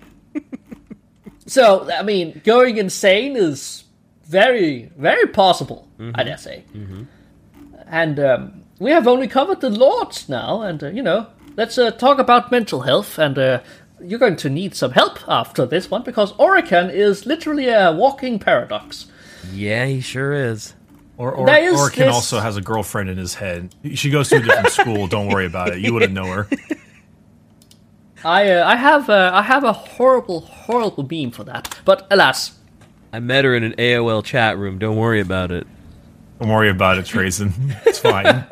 So, going insane is very, very possible, I dare say. Mm-hmm. And we have only covered the Lords now, and, let's talk about mental health, and you're going to need some help after this one, because Orican is literally a walking paradox. Yeah, he sure is. Orican also has a girlfriend in his head. She goes to a different school, don't worry about it. You wouldn't know her. I have a horrible meme for that, but alas. I met her in an AOL chat room. Don't worry about it. Don't worry about it, Trazen. It's fine.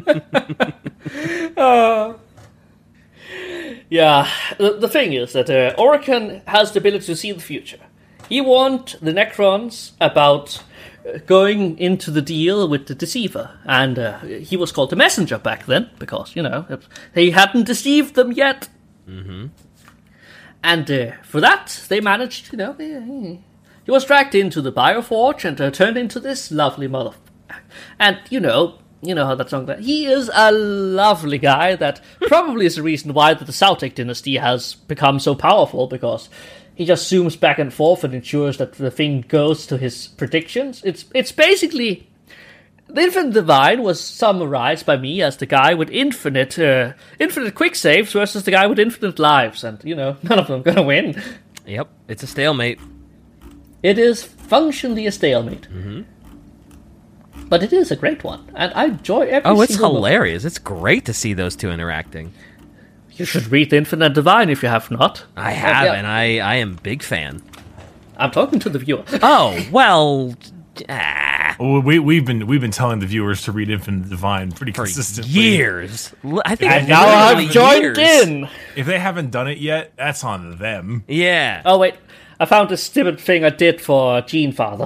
Yeah, the thing is that Orican has the ability to see the future. He warned the Necrons about going into the deal with the Deceiver, and he was called the Messenger back then, because, he hadn't deceived them yet. Mm-hmm. And for that, they managed, he was dragged into the Bioforge and turned into this lovely mother. And, you know how that song... He is a lovely guy that probably is the reason why the Sautek dynasty has become so powerful, because he just zooms back and forth and ensures that the thing goes to his predictions. It's basically... The Infinite Divine was summarized by me as the guy with infinite quick saves versus the guy with infinite lives, and, none of them are gonna win. Yep, it's a stalemate. It is functionally a stalemate. Mm-hmm. But it is a great one, and I enjoy every single it's hilarious. It's great to see those two interacting. You should read The Infinite Divine if you have not. I have, and I am a big fan. I'm talking to the viewer. Oh, well... We've been telling the viewers to read Infinite Divine pretty consistently. Years. I think and now I've joined in. If they haven't done it yet, that's on them. Yeah. Oh, wait. I found this stupid thing I did for Gene Father.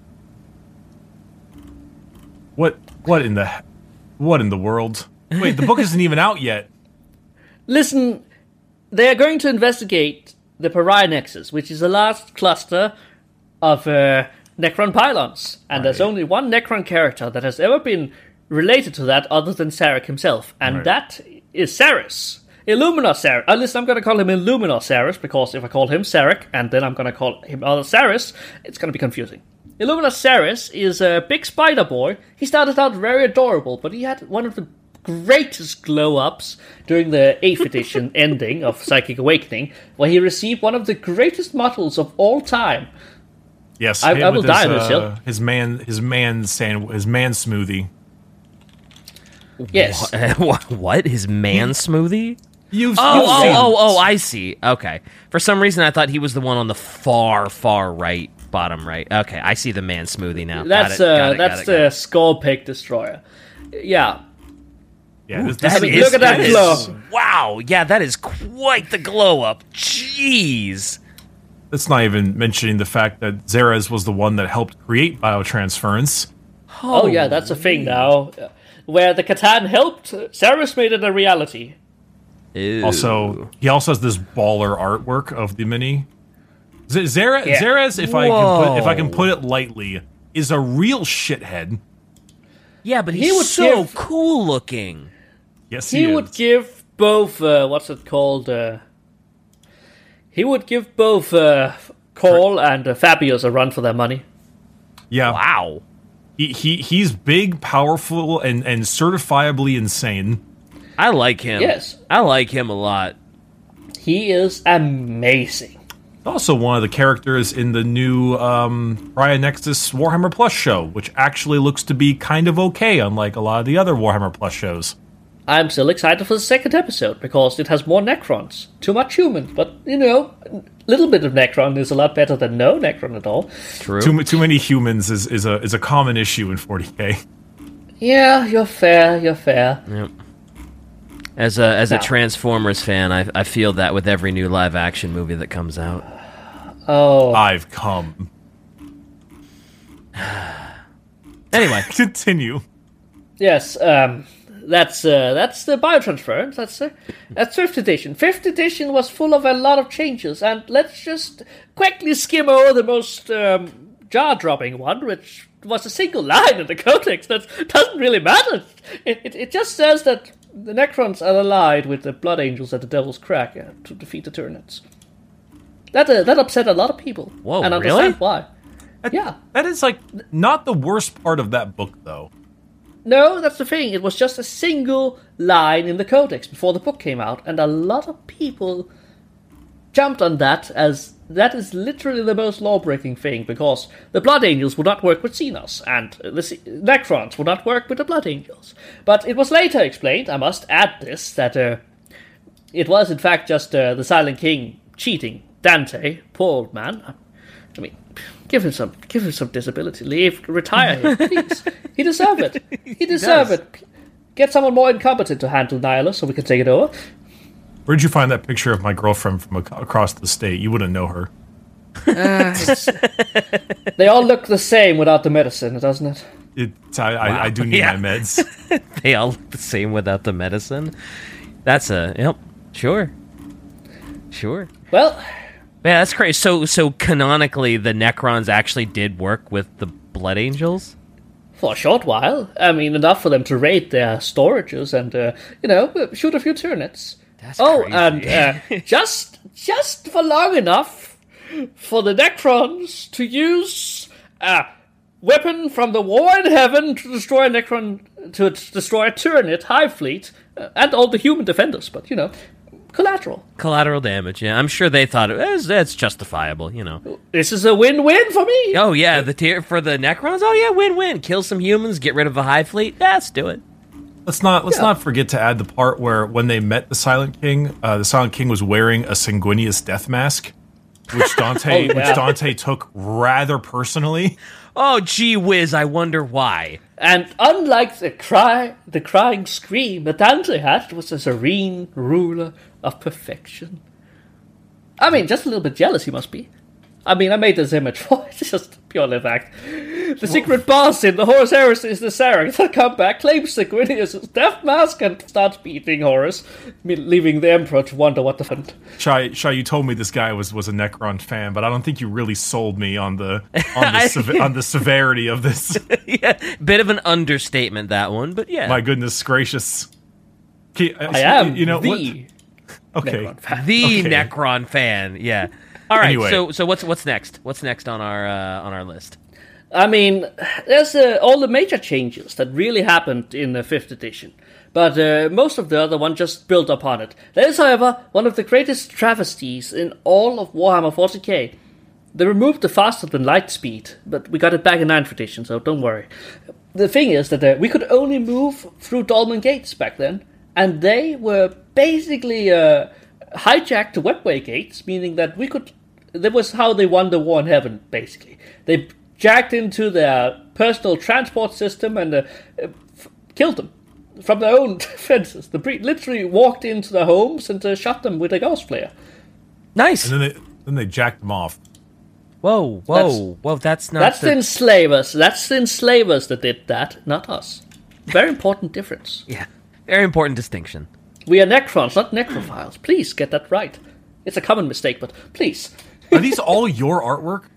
What in the world? Wait, the book isn't even out yet. Listen, they are going to investigate the Pariah Nexus, which is a last cluster of Necron pylons. And there's only one Necron character that has ever been related to that other than Sarek himself. And that is Saris. Illuminor Saris. Listen, I'm going to call him Illuminor Saris, because if I call him Sarek, and then I'm going to call him other Saris, it's going to be confusing. Illuminor Saris is a big spider boy. He started out very adorable, but he had one of the greatest glow-ups during the 8th edition ending of Psychic Awakening, where he received one of the greatest models of all time. Yes, I will die on this hill. His man smoothie. Yes. What? His man smoothie? Oh, I see. Okay. For some reason, I thought he was the one on the far right, bottom right. Okay, I see the man smoothie now. That's the Skull Pig Destroyer. Yeah. Yeah, this That mean, is- look at that is- glow. Wow, yeah, that is quite the glow up. Jeez. That's not even mentioning the fact that Xerez was the one that helped create biotransference. Oh yeah, that's a thing now. Where the Catan helped, Ceres made it a reality. Ew. Also, he also has this baller artwork of the mini. Xerez, Yeah. Xerez, if I can put it lightly, is a real shithead. yeah, but He he's would so give- cool looking. Yes, He would give both, what's it called? He would give both Cole and Fabius a run for their money. Yeah, Wow. he's big, powerful, and certifiably insane. I like him. Yes. I like him a lot. He is amazing. Also, one of the characters in the new Raya Nexus Warhammer Plus show, which actually looks to be kind of okay, unlike a lot of the other Warhammer Plus shows. I'm still excited for the second episode because it has more Necrons. Too much humans, but a little bit of Necron is a lot better than no Necron at all. True. Too many humans is a common issue in 40k. Yeah, you're fair. You're fair. Yep. As a Now- Transformers fan, I feel that with every new live action movie that comes out. Oh, I've come. Anyway, Continue. yes. That's the biotransference. That's fifth edition. Fifth edition was full of a lot of changes, and let's just quickly skim over the most jaw-dropping one, which was a single line in the codex that doesn't really matter. It just says that the Necrons are allied with the Blood Angels at the Devil's Crack to defeat the Tyranids. That upset a lot of people. Whoa, and really? understand why. Yeah. That is not the worst part of that book, though. No, that's the thing. It was just a single line in the codex before the book came out, and a lot of people jumped on that as that is literally the most law-breaking thing, because the Blood Angels would not work with Xenos, and the Necrons would not work with the Blood Angels. But it was later explained, I must add this, that it was in fact just the Silent King cheating Dante, poor old man. I mean, give him some disability leave, retire him, please. He deserves it. He deserves it. Get someone more incompetent to handle Nihilus so we can take it over. Where'd you find that picture of my girlfriend from across the state? You wouldn't know her. They all look the same without the medicine, doesn't it? I do need Yeah. my meds. they all look the same without the medicine. That's sure. Well, Yeah, that's crazy. So canonically, the Necrons actually did work with the Blood Angels? for a short while. I mean, enough for them to raid their storages and, shoot a few Tyranids. That's Oh, crazy. and just for long enough for the Necrons to use a weapon from the War in Heaven to destroy a Tyranid Hive Fleet and all the human defenders. But collateral. Collateral damage, yeah. I'm sure they thought that's justifiable, This is a win-win for me. Oh, yeah, the tier for the Necrons? Oh, yeah, win-win. Kill some humans, get rid of a Hive Fleet. Yeah, let's do it. Let's not forget to add the part where when they met the Silent King was wearing a sanguineous death mask, which Dante Oh, yeah. took rather personally. Oh, gee whiz, I wonder why. And unlike the crying scream that Dante had, it was a serene ruler of perfection. I mean, just a little bit jealous he must be. I mean, I made this image for it, just purely fact. The secret boss in the Horus Heresy is the Sarek that come back, claims Sanguinius' death mask, and starts beating Horus, leaving the Emperor to wonder what the fun. Shai, you told me this guy was a Necron fan, but I don't think you really sold me on the severity of this. Yeah, bit of an understatement, that one, but yeah. My goodness gracious! I am the Necron fan. The Okay. Necron fan, yeah. All right, Anyway. so what's next? What's next on our list? I mean, there's all the major changes that really happened in the 5th edition, but most of the other one just built upon it. There is, however, one of the greatest travesties in all of Warhammer 40k. They removed the faster than light speed, but we got it back in 9th edition, so don't worry. The thing is that we could only move through Dolmen Gates back then, and they were basically hijacked the Webway Gates, meaning that that was how they won the War in Heaven, basically. They jacked into their personal transport system and killed them from their own fences. The breed literally walked into their homes and shot them with a gauss flare. Nice. And then they jacked them off. Whoa. That's not. That's the enslavers. That's the enslavers that did that, not us. Very important difference. Yeah. Very important distinction. We are Necrons, not necrophiles. Please get that right. It's a common mistake, but please. Are these all your artwork?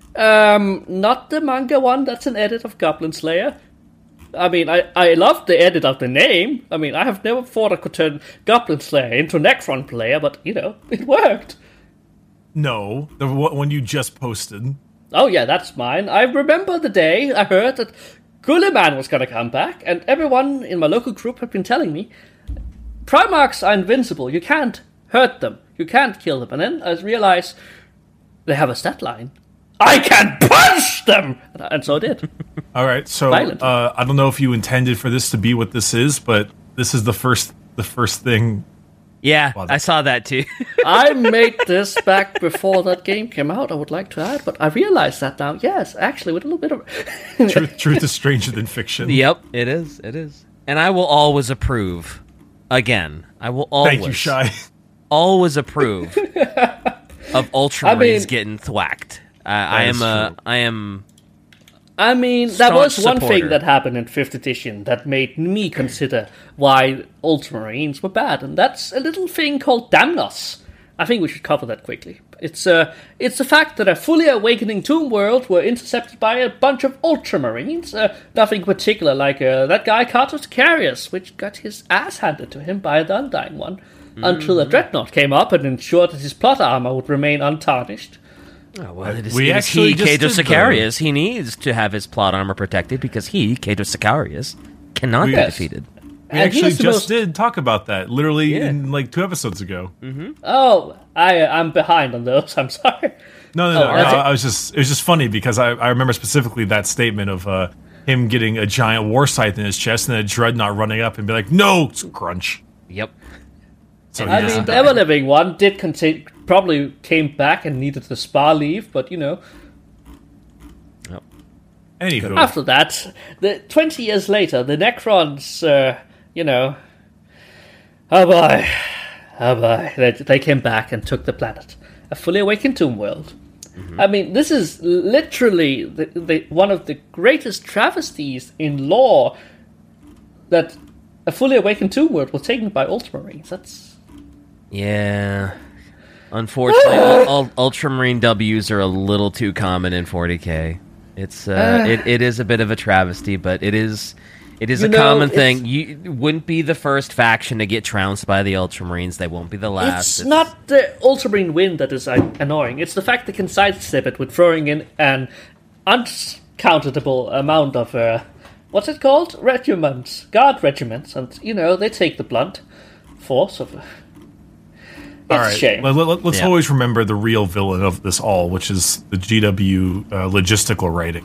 Not the manga one. That's an edit of Goblin Slayer. I mean, I love the edit of the name. I mean, I have never thought I could turn Goblin Slayer into Necron player, but, it worked. No, the one you just posted. Oh, yeah, that's mine. I remember the day I heard that Gulliman was going to come back, and everyone in my local group had been telling me, Primarchs are invincible. You can't hurt them. You can't kill them. And then I realized they have a stat line. I can punch them! And so I did. All right, so I don't know if you intended for this to be what this is, but this is the first thing. Yeah, I saw that too. I made this back before that game came out, I would like to add, but I realized that now. Yes, actually, with a little bit of... Truth is stranger than fiction. Yep, it is. And I will always approve. Again, I will always... Thank you, Shy. Always approve of Ultramarines getting thwacked. I am... I mean, that was one supporter. thing that happened in 5th edition that made me consider why Ultramarines were bad, and that's a little thing called Damnos. I think we should cover that quickly. It's the fact that a fully awakening Tomb World were intercepted by a bunch of Ultramarines. Nothing particular, like that guy Cartus Carius, which got his ass handed to him by the Undying One, until a Dreadnought came up and ensured that his plot armor would remain untarnished. Oh, well, it is Caedus Sicarius. He needs to have his plot armor protected because Caedus Sicarius, cannot be defeated. We actually just did talk about that, literally in like 2 episodes ago. Mm-hmm. Oh, I'm behind on those. I'm sorry. No. It was just funny because I remember specifically that statement of him getting a giant war scythe in his chest and a dreadnought running up and be like, "No, crunch." Yep. So I mean, the Ever-Living one probably came back and needed the spa leave, but Anywho. After that, 20 years later, the Necrons, they came back and took the planet. A fully awakened Tomb World. Mm-hmm. I mean, this is literally one of the greatest travesties in lore, that a fully awakened Tomb World was taken by Ultramarines. Yeah. Unfortunately, Ultramarine W's are a little too common in 40k. It's it is a bit of a travesty, but it is a common thing. You wouldn't be the first faction to get trounced by the Ultramarines. They won't be the last. It's not the Ultramarine win that is annoying. It's the fact they can sidestep it with throwing in an uncountable amount of what's it called? Regiments, guard regiments, and they take the blunt force of. It's all right. A shame. Let's always remember the real villain of this all, which is the GW logistical writing.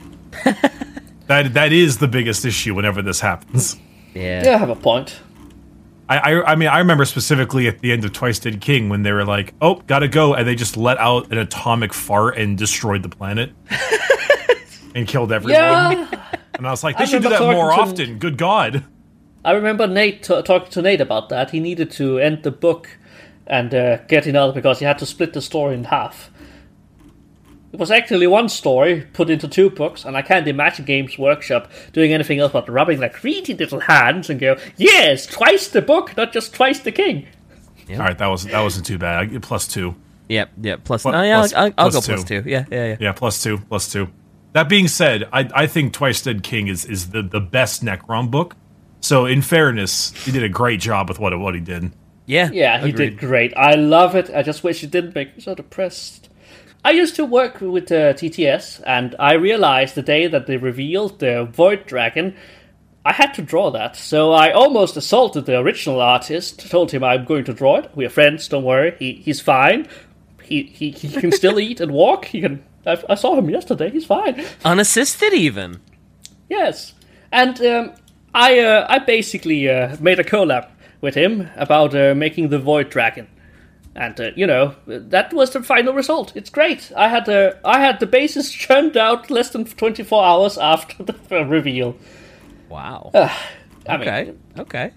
That is the biggest issue whenever this happens. Yeah, I have a point. I mean, I remember specifically at the end of Twice Dead King when they were like, "Oh, gotta go," and they just let out an atomic fart and destroyed the planet and killed everyone. Yeah. And I was like, they should do that more often. Good God. I remember Nate talking to Nate about that. He needed to end the book and get another because he had to split the story in half. It was actually one story put into 2 books, and I can't imagine Games Workshop doing anything else but rubbing their greedy little hands and go, "Yes, twice the book, not just twice the king." Yep. All right, that wasn't too bad. I get +2. Yep. Plus. I'll go +2. Yeah. Yeah, +2. That being said, I think Twice Dead King is the best Necron book. So in fairness, he did a great job with what he did. Yeah, he did great. I love it. I just wish it didn't make me so depressed. I used to work with TTS, and I realized the day that they revealed the Void Dragon, I had to draw that. So I almost assaulted the original artist, told him I'm going to draw it. We are friends, don't worry. He's fine. He can still eat and walk. I saw him yesterday. He's fine. Unassisted even. Yes. And I basically made a collab with him about making the Void Dragon, and that was the final result. It's great. I had the bases churned out less than 24 hours after the reveal. Wow. I mean, Okay. Okay.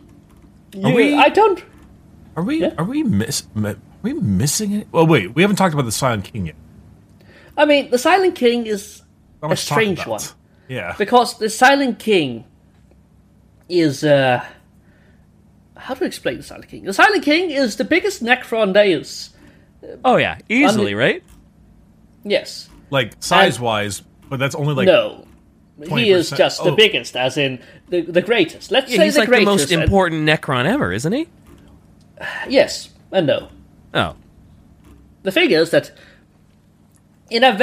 I don't. Are we Yeah. are we missing it? Well, wait, we haven't talked about the Silent King yet. I mean, the Silent King is Not a much to talk strange about. one Yeah. because the Silent King is how to explain the Silent King? The Silent King is the biggest Necron there is. Oh yeah, easily, right? Yes. Like size-wise, but that's only like No. He is 20%. just the Oh. biggest, as in the greatest. Let's Yeah, say he's the like the greatest. most and- important Necron ever, isn't he? Yes and no. Oh. The thing is that in a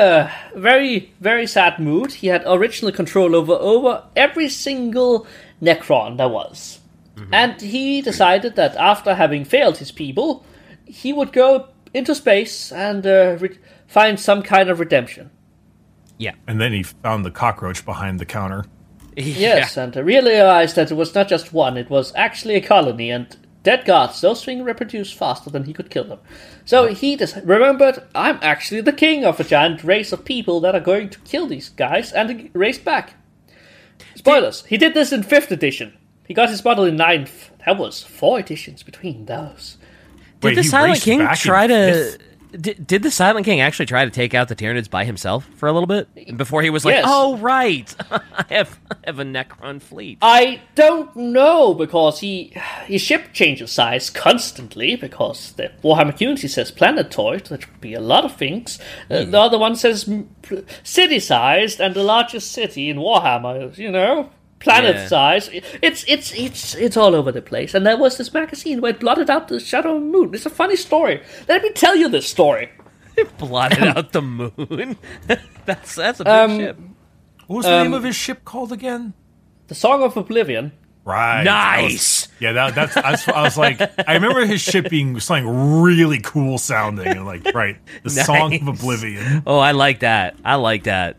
very sad mood, he had original control over every single Necron there was. And he decided that after having failed his people, he would go into space and find some kind of redemption. Yeah. and then he found the cockroach behind the counter. Yes, and realized that it was not just one, it was actually a colony, and dead gods, those things reproduce faster than he could kill them. So he remembered, I'm actually the king of a giant race of people that are going to kill these guys, and he raced back. Spoilers, he did this in 5th edition. He got his model in 9th. That was 4 editions between those. Did Wait, the he Silent raced King back in try to? fifth? Did the Silent King actually try to take out the Tyranids by himself for a little bit before he was like, Yes. "Oh right, I have a Necron fleet." I don't know, because his ship changes size constantly, because the Warhammer community says planetoid, that would be a lot of things. The other one says city-sized, and the largest city in Warhammer is, planet Yeah. size. It's all over the place. And there was this magazine where it blotted out the Shadow and Moon. It's a funny story. Let me tell you this story. Blotted out the moon. that's a big ship. What was the name of his ship called again? The Song of Oblivion. Right. Nice. I was like, I remember his ship being something really cool sounding, and like, right, the Song of Nice. Oblivion. Oh, I like that. I like that.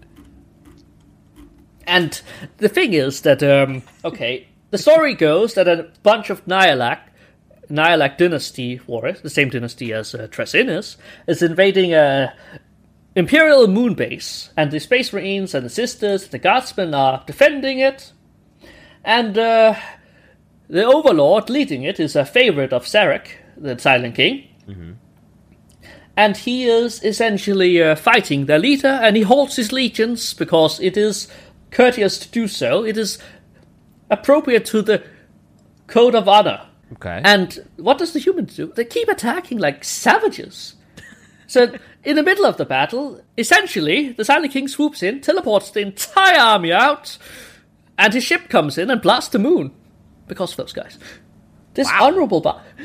And the thing is that, the story goes that a bunch of Nihilak dynasty warriors, the same dynasty as Tresinus, is invading a Imperial moon base, and the Space Marines and the Sisters, the Guardsmen are defending it, and the Overlord leading it is a favorite of Sarek, the Silent King. And he is essentially fighting their leader, and he holds his legions because it is courteous to do so. It is appropriate to the code of honor. Okay. And what does the humans do? They keep attacking like savages. So, in the middle of the battle, essentially, the Silent King swoops in, teleports the entire army out, and his ship comes in and blasts the moon. Because of those guys. This honorable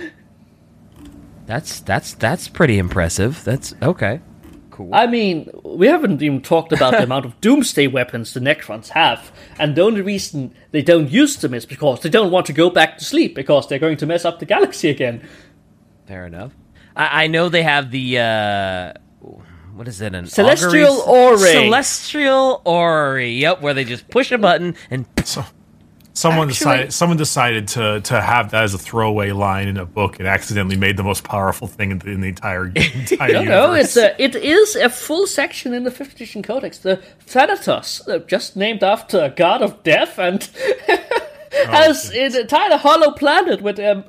That's pretty impressive. That's okay. Cool. I mean, we haven't even talked about the amount of doomsday weapons the Necrons have, and the only reason they don't use them is because they don't want to go back to sleep, because they're going to mess up the galaxy again. Fair enough. I know they have the what is it? An Celestial augury? Orrery. Celestial Orrery. Yep, where they just push a button and Someone Actually- decided to have that as a throwaway line in a book and accidentally made the most powerful thing in the entire No, universe. it is a full section in the 5th edition codex. The Thanatos, just named after a god of death, and has an entire hollow planet with a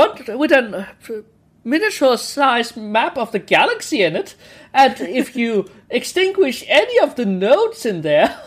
miniature-sized map of the galaxy in it. And if you extinguish any of the nodes in there,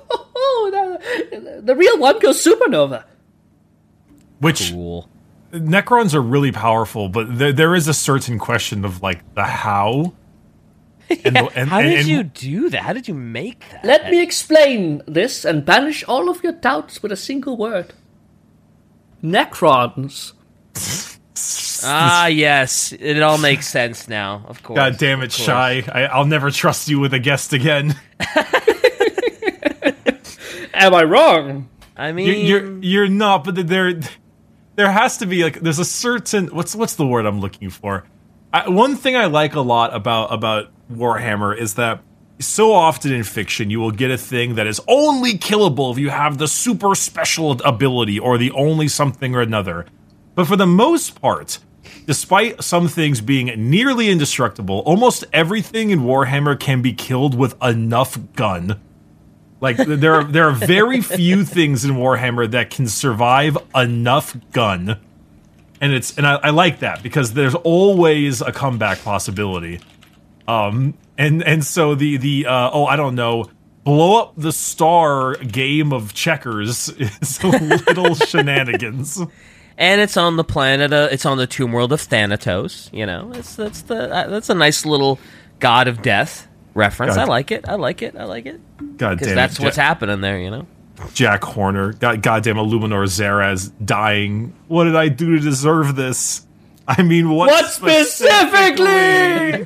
the real one goes supernova. Which cool. Necrons are really powerful, but there is a certain question of like the how. And, How did you do that? How did you make that? Let me explain this and banish all of your doubts with a single word. Necrons. Ah, yes. It all makes sense now, of course. God damn it, Of course. Shy! I'll never trust you with a guest again. Am I wrong? I mean, You're not, but there has to be like there's a certain what's the word I'm looking for. One thing I like a lot about Warhammer is that so often in fiction you will get a thing that is only killable if you have the super special ability or the only something or another. But for the most part, despite some things being nearly indestructible, almost everything in Warhammer can be killed with enough gun Like there are very few things in Warhammer that can survive enough gun, and I like that because there's always a comeback possibility. And so the I don't know, blow up the star game of checkers is a little shenanigans. And it's on the planet. It's on the tomb world of Thanatos. You know, that's a nice little god of death reference. I like it. God damn it. Because that's what's happening there. You know, Jack Horner, goddamn Illuminor Zaraz dying. What did I do to deserve this? I mean, what specifically?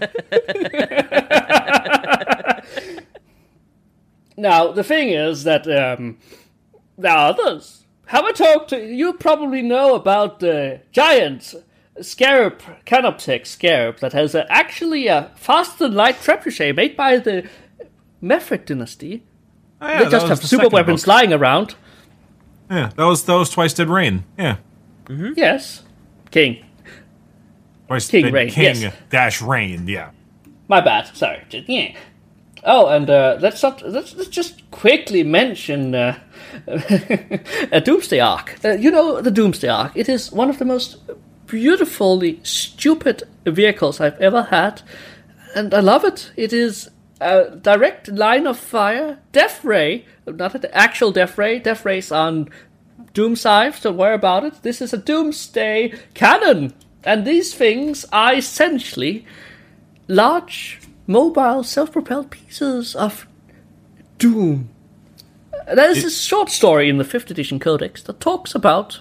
Now, the thing is that there are others. Have I talked to you? Probably know about the giant scarab, Canoptech scarab, that has actually a faster-than-light trebuchet made by the Mefrit dynasty. Oh, yeah, they just have super weapons lying around. Yeah, that was Twice Dead Rain. Yeah. Mm-hmm. Yes. King. Twice King Dead Rain. King Yes. dash Rain. Yeah. My bad. Sorry. Yeah. Oh, and let's just quickly mention a Doomsday Ark. You know the Doomsday Ark. It is one of the most beautifully stupid vehicles I've ever had, and I love it. It is a direct line of fire, death ray, not an actual death ray. Death rays on Doom Scythe, don't worry about it. This is a Doomsday cannon, and these things are essentially large, mobile, self-propelled pieces of doom. There is a short story in the 5th edition codex that talks about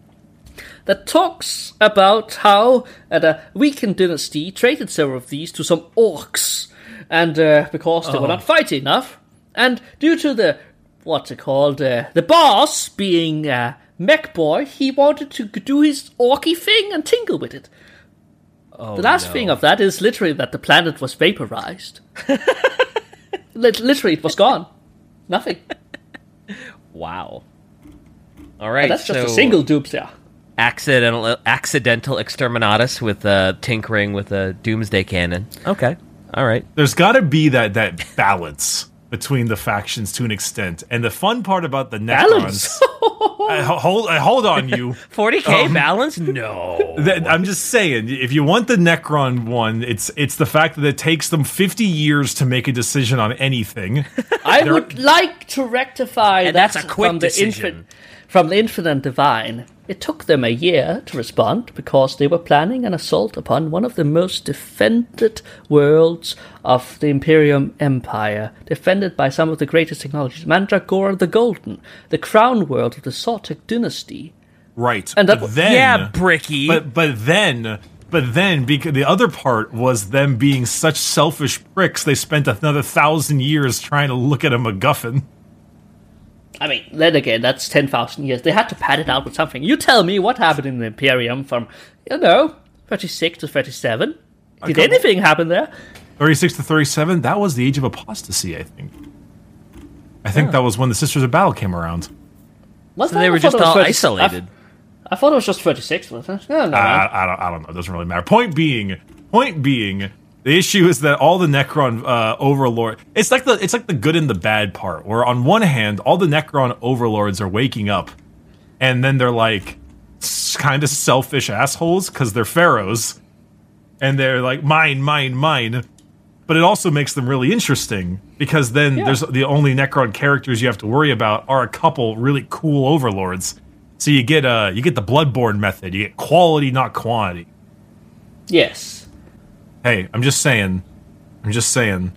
how the Weekend dynasty traded several of these to some orcs, and because they were not fighting enough, and due to the the boss being Mech Boy, he wanted to do his orky thing and tingle with it. The last thing of that is literally that the planet was vaporized. Literally, it was gone. Nothing. Wow. All right, And that's just a single Doomsday. accidental exterminatus with tinkering with a Doomsday cannon. Okay, all right. There's got to be that balance between the factions to an extent, and the fun part about the Necrons. Hold on, you 40k balance? No. I'm just saying, if you want the Necron one, it's the fact that it takes them 50 years to make a decision on anything. I would like to rectify And that that's a quick decision. From the Infinite Divine. It took them a year to respond because they were planning an assault upon one of the most defended worlds of the Imperium Empire, defended by some of the greatest technologies. Mandragora the Golden, the crown world of the Sortek dynasty. Right. And that- but then, Yeah, Bricky. But then, because the other part was them being such selfish pricks, they spent another 1,000 years trying to look at a MacGuffin. I mean, then again, that's 10,000 years. They had to pad it out with something. You tell me what happened in the Imperium from, 36 to 37. Did anything happen there? 36 to 37, that was the Age of Apostasy, I think. I think that was when the Sisters of Battle came around. Was So they were just all isolated. I thought it was just 36, wasn't it? No. I don't know. It doesn't really matter. Point being, the issue is that all the Necron overlord. It's like the good and the bad part. Where on one hand, all the Necron overlords are waking up, and then they're like kind of selfish assholes because they're pharaohs, and they're like mine. But it also makes them really interesting because then there's the only Necron characters you have to worry about are a couple really cool overlords. So you get the Bloodborne method. You get quality, not quantity. Yes. Hey, I'm just saying. Necrons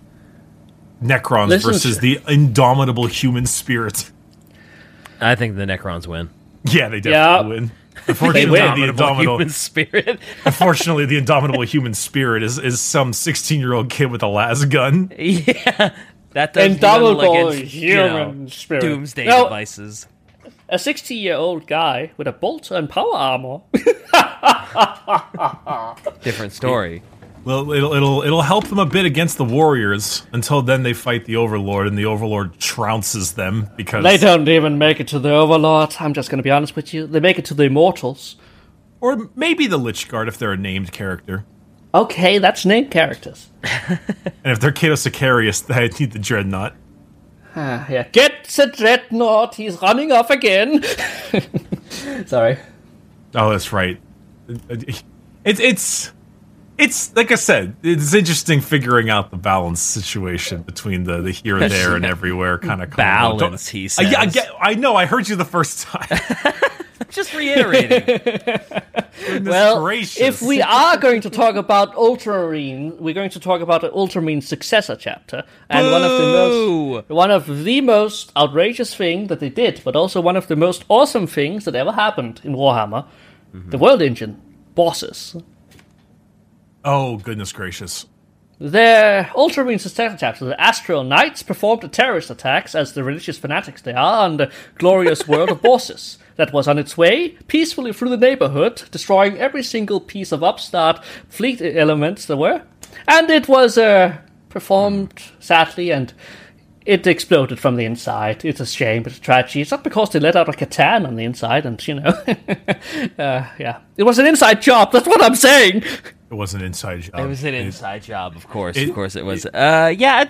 Listen versus to- the indomitable human spirit. I think the Necrons win. Yeah, they definitely win. Unfortunately, win. the indomitable. Human spirit. Unfortunately, the indomitable human spirit is some 16-year-old kid with a las gun. Yeah, that does Indomitable little against, human spirit. Doomsday No. devices. A 60-year-old guy with a bolt and power armor. Different story. Well, it'll help them a bit against the warriors. Until then, they fight the Overlord, and the Overlord trounces them because They don't even make it to the Overlord. I'm just going to be honest with you. They make it to the Immortals. or maybe the Lich Guard if they're a named character. Okay, that's named characters. And if they're Cato Sicarius, they need the Dreadnought. Yeah. Get the dreadnought. He's running off again. Sorry. Oh, that's right. It's like I said, it's interesting figuring out the balance situation between the here and there and everywhere kind of balance. He says. I know. I heard you the first time. Just reiterating. Well, gracious. if we are going to talk about Ultramarine, we're going to talk about the Ultramarine successor chapter, and one of the most outrageous thing that they did, but also one of the most awesome things that ever happened in Warhammer, the World Engine bosses. Oh, goodness gracious. Their Ultramarine successor chapter, the Astral Knights, performed the terrorist attacks as the religious fanatics they are on the glorious world of bosses that was on its way peacefully through the neighborhood, destroying every single piece of upstart fleet elements there were. And it was performed sadly, and it exploded from the inside. It's a shame, it's a tragedy. It's not because they let out a Catan on the inside, and yeah. It was an inside job, that's what I'm saying! It was an inside job. It was an inside job, of course. Of course it was. Yeah,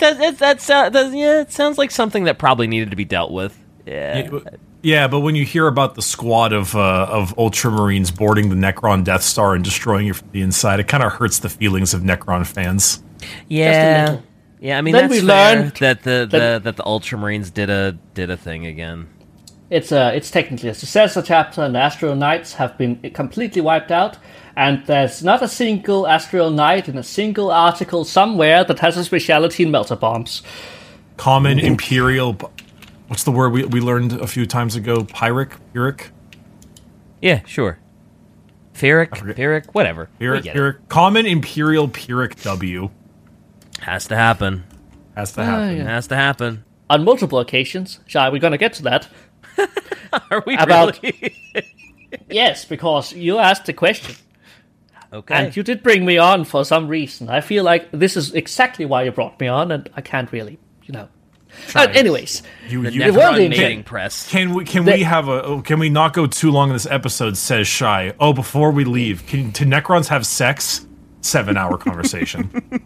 it sounds like something that probably needed to be dealt with. Yeah, but when you hear about the squad of Ultramarines boarding the Necron Death Star and destroying it from the inside, it kind of hurts the feelings of Necron fans. Yeah, yeah. I mean, then that's we fair learned that the Ultramarines did a thing again. It's technically a successor chapter, and the Astral Knights have been completely wiped out. And there's not a single Astral Knight in a single article somewhere that has a speciality in melter bombs. Common Imperial. What's the word we learned a few times ago? Pyrrhic? Yeah, sure. Pyrrhic, whatever. Pyrrhic. Common Imperial Pyrrhic W. Has to happen. Has to happen. Yeah. Has to happen. On multiple occasions. Shall we going to get to that? Are we About- really? Yes, because you asked the question. Okay. And you did bring me on for some reason. I feel like this is exactly why you brought me on, and I can't really, anyways, the World Necron Engine. mating press. Can we not go too long in this episode? Says Shy. Oh, before we leave, can Necrons have sex? 7-hour conversation.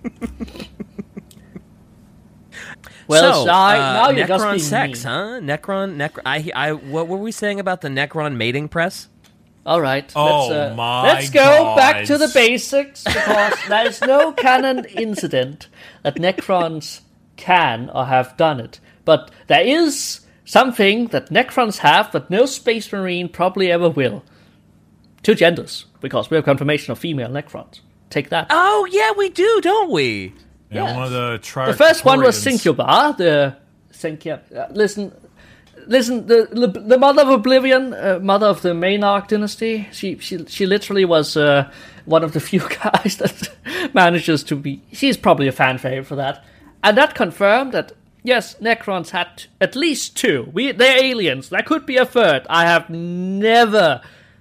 Well, so, Shy, now you're just Necron being sex, mean. huh? Necron. What were we saying about the Necron mating press? All right. Oh, my let's go God. back to the basics, because there is no canon incident that Necrons can or have done it. But there is something that Necrons have that no Space Marine probably ever will. 2 genders, because we have confirmation of female Necrons. Take that. Oh yeah, we do, don't we? Yeah, Yes. one of the The first one was Triarchorians. Syncuba, Listen, the mother of Oblivion, mother of the Maynarch dynasty. She literally was one of the few guys that manages to be. She's probably a fan favorite for that, and that confirmed that yes, Necrons had at least 2. They're aliens. There could be a third. I have never.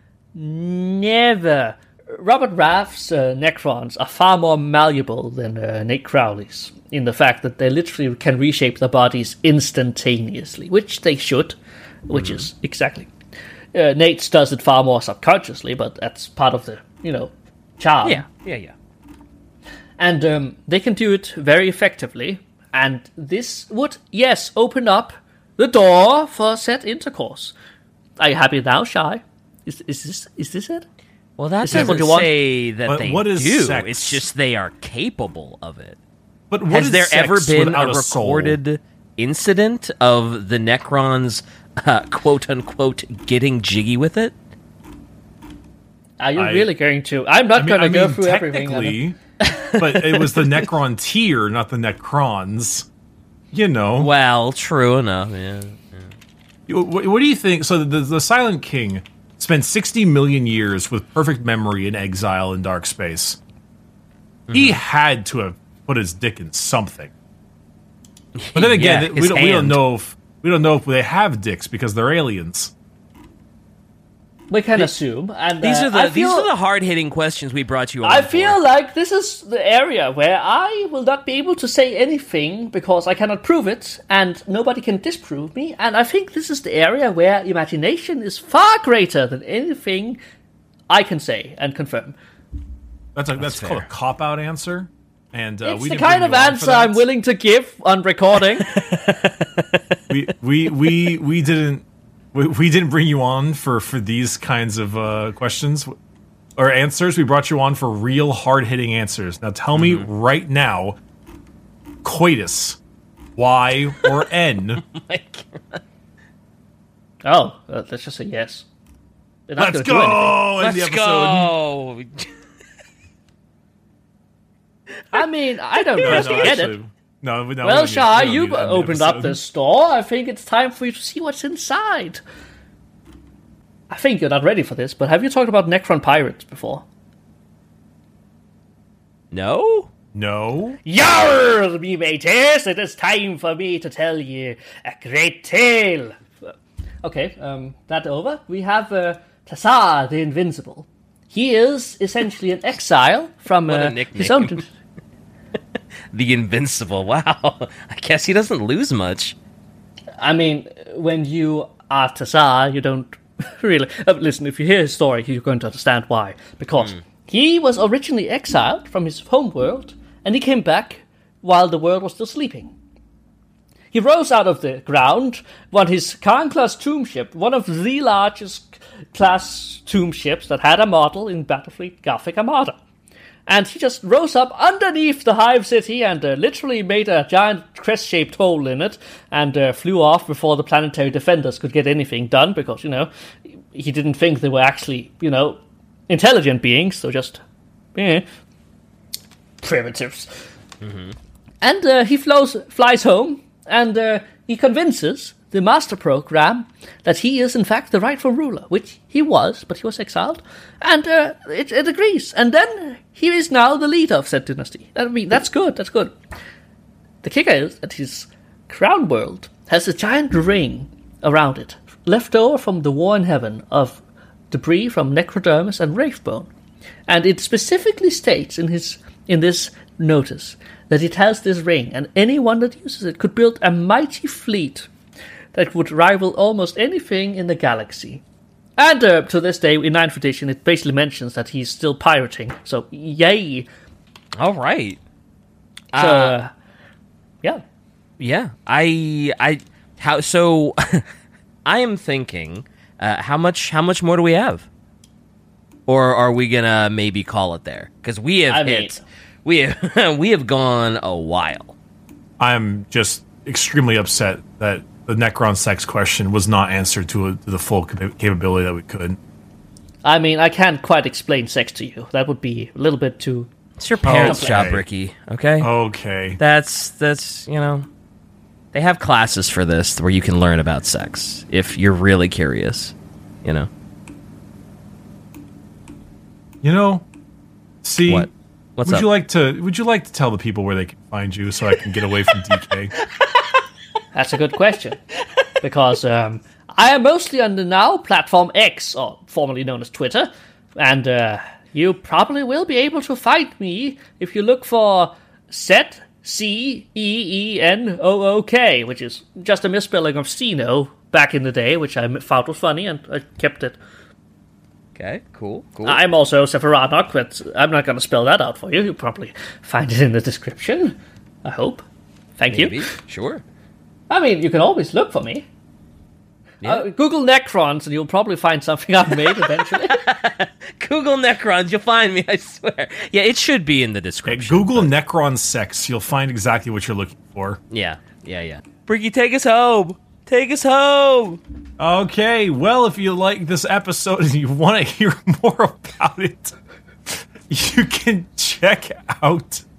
Robert Raff's Necrons are far more malleable than Nate Crowley's, in the fact that they literally can reshape their bodies instantaneously, which they should, which is exactly. Nate's does it far more subconsciously, but that's part of the, charm. Yeah. And they can do it very effectively, and this would, yes, open up the door for said intercourse. Are you happy now, Shy? Is this it? Well, that Is that what doesn't you want? say that But they what is do. sex? It's just they are capable of it. But what Has is there sex ever been without a soul? recorded incident of the Necrons, quote unquote, getting jiggy with it? Are you really going to? I'm not going to go through everything. Technically, but it was the Necron tier, not the Necrons. Well, true enough. Yeah. What do you think? So the Silent King spent 60 million years with perfect memory in exile in dark space. He had to have put his dick in something. But then again, Yeah, we his don't know if they have dicks because they're aliens. We can assume, and These are I the feel, hard-hitting questions we brought you on I for. feel like this is the area where I will not be able to say anything because I cannot prove it, and nobody can disprove me. And I think this is the area where imagination is far greater than anything I can say and confirm. That's called a fair. cop-out answer. And It's we the didn't kind bring of you on for answer that. I'm willing to give on recording. we didn't bring you on for these kinds of questions or answers. We brought you on for real hard hitting answers. Now tell me right now, coitus, Y or N? Oh my God. Oh, let's just say yes. They're not Let's gonna do anything. go! End the Let's episode. go. I mean, I don't personally get it. actually, no, we Well, Shah, we don't you've need to end the opened up episode. this store. I think it's time for you to see what's inside. I think you're not ready for this, but have you talked about Necron Pirates before? No? No. Yarr, me mateys, it is time for me to tell you a great tale. Okay, that over. We have Tassar the Invincible. He is essentially an exile from What a his own... nickname. The Invincible. Wow. I guess he doesn't lose much. I mean, when you are Tassar, you don't really... listen, if you hear his story, you're going to understand why. Because he was originally exiled from his home world, and he came back while the world was still sleeping. He rose out of the ground on his Khan-class tomb ship, one of the largest class tomb ships that had a model in Battlefleet Gothic Armada. And he just rose up underneath the Hive City and literally made a giant crest-shaped hole in it and flew off before the planetary defenders could get anything done because, he didn't think they were actually, intelligent beings, so just, primitives. Mm-hmm. And he flies home and he convinces the Master Program that he is in fact the rightful ruler, which he was, but he was exiled, and it agrees. And then he is now the leader of said dynasty. That's good. The kicker is that his crown world has a giant ring around it, left over from the war in heaven of debris from Necrodermis and Wraithbone. And it specifically states in this notice that it has this ring, and anyone that uses it could build a mighty fleet that would rival almost anything in the galaxy. And to this day, in 9th edition, it basically mentions that he's still pirating. So, yay! All right. So, yeah. Yeah. So I am thinking, how much more do we have? Or are we gonna maybe call it there? Because we have gone a while. I'm just extremely upset that the Necron sex question was not answered to the full capability that we could. I mean, I can't quite explain sex to you. That would be a little bit too... It's your parents' Okay. job, Ricky. Okay? Okay. That's they have classes for this where you can learn about sex if you're really curious, See, What? What's would up? you like to tell the people where they can find you so I can get away from DK? That's a good question. Because I am mostly on the now platform X, or formerly known as Twitter, and you probably will be able to find me if you look for Set CeenOOK, which is just a misspelling of Ceno back in the day, which I found was funny, and I kept it. Okay, cool. I'm also Sephiroth, but I'm not going to spell that out for you. You'll probably find it in the description, I hope. Thank Maybe. you. Sure. I mean, you can always look for me. Yeah. Google Necrons, and you'll probably find something I've made eventually. Google Necrons, you'll find me, I swear. Yeah, it should be in the At description. Google Necron sex, you'll find exactly what you're looking for. Yeah. Bricky, take us home. Take us home. Okay, well, if you like this episode and you want to hear more about it, you can check out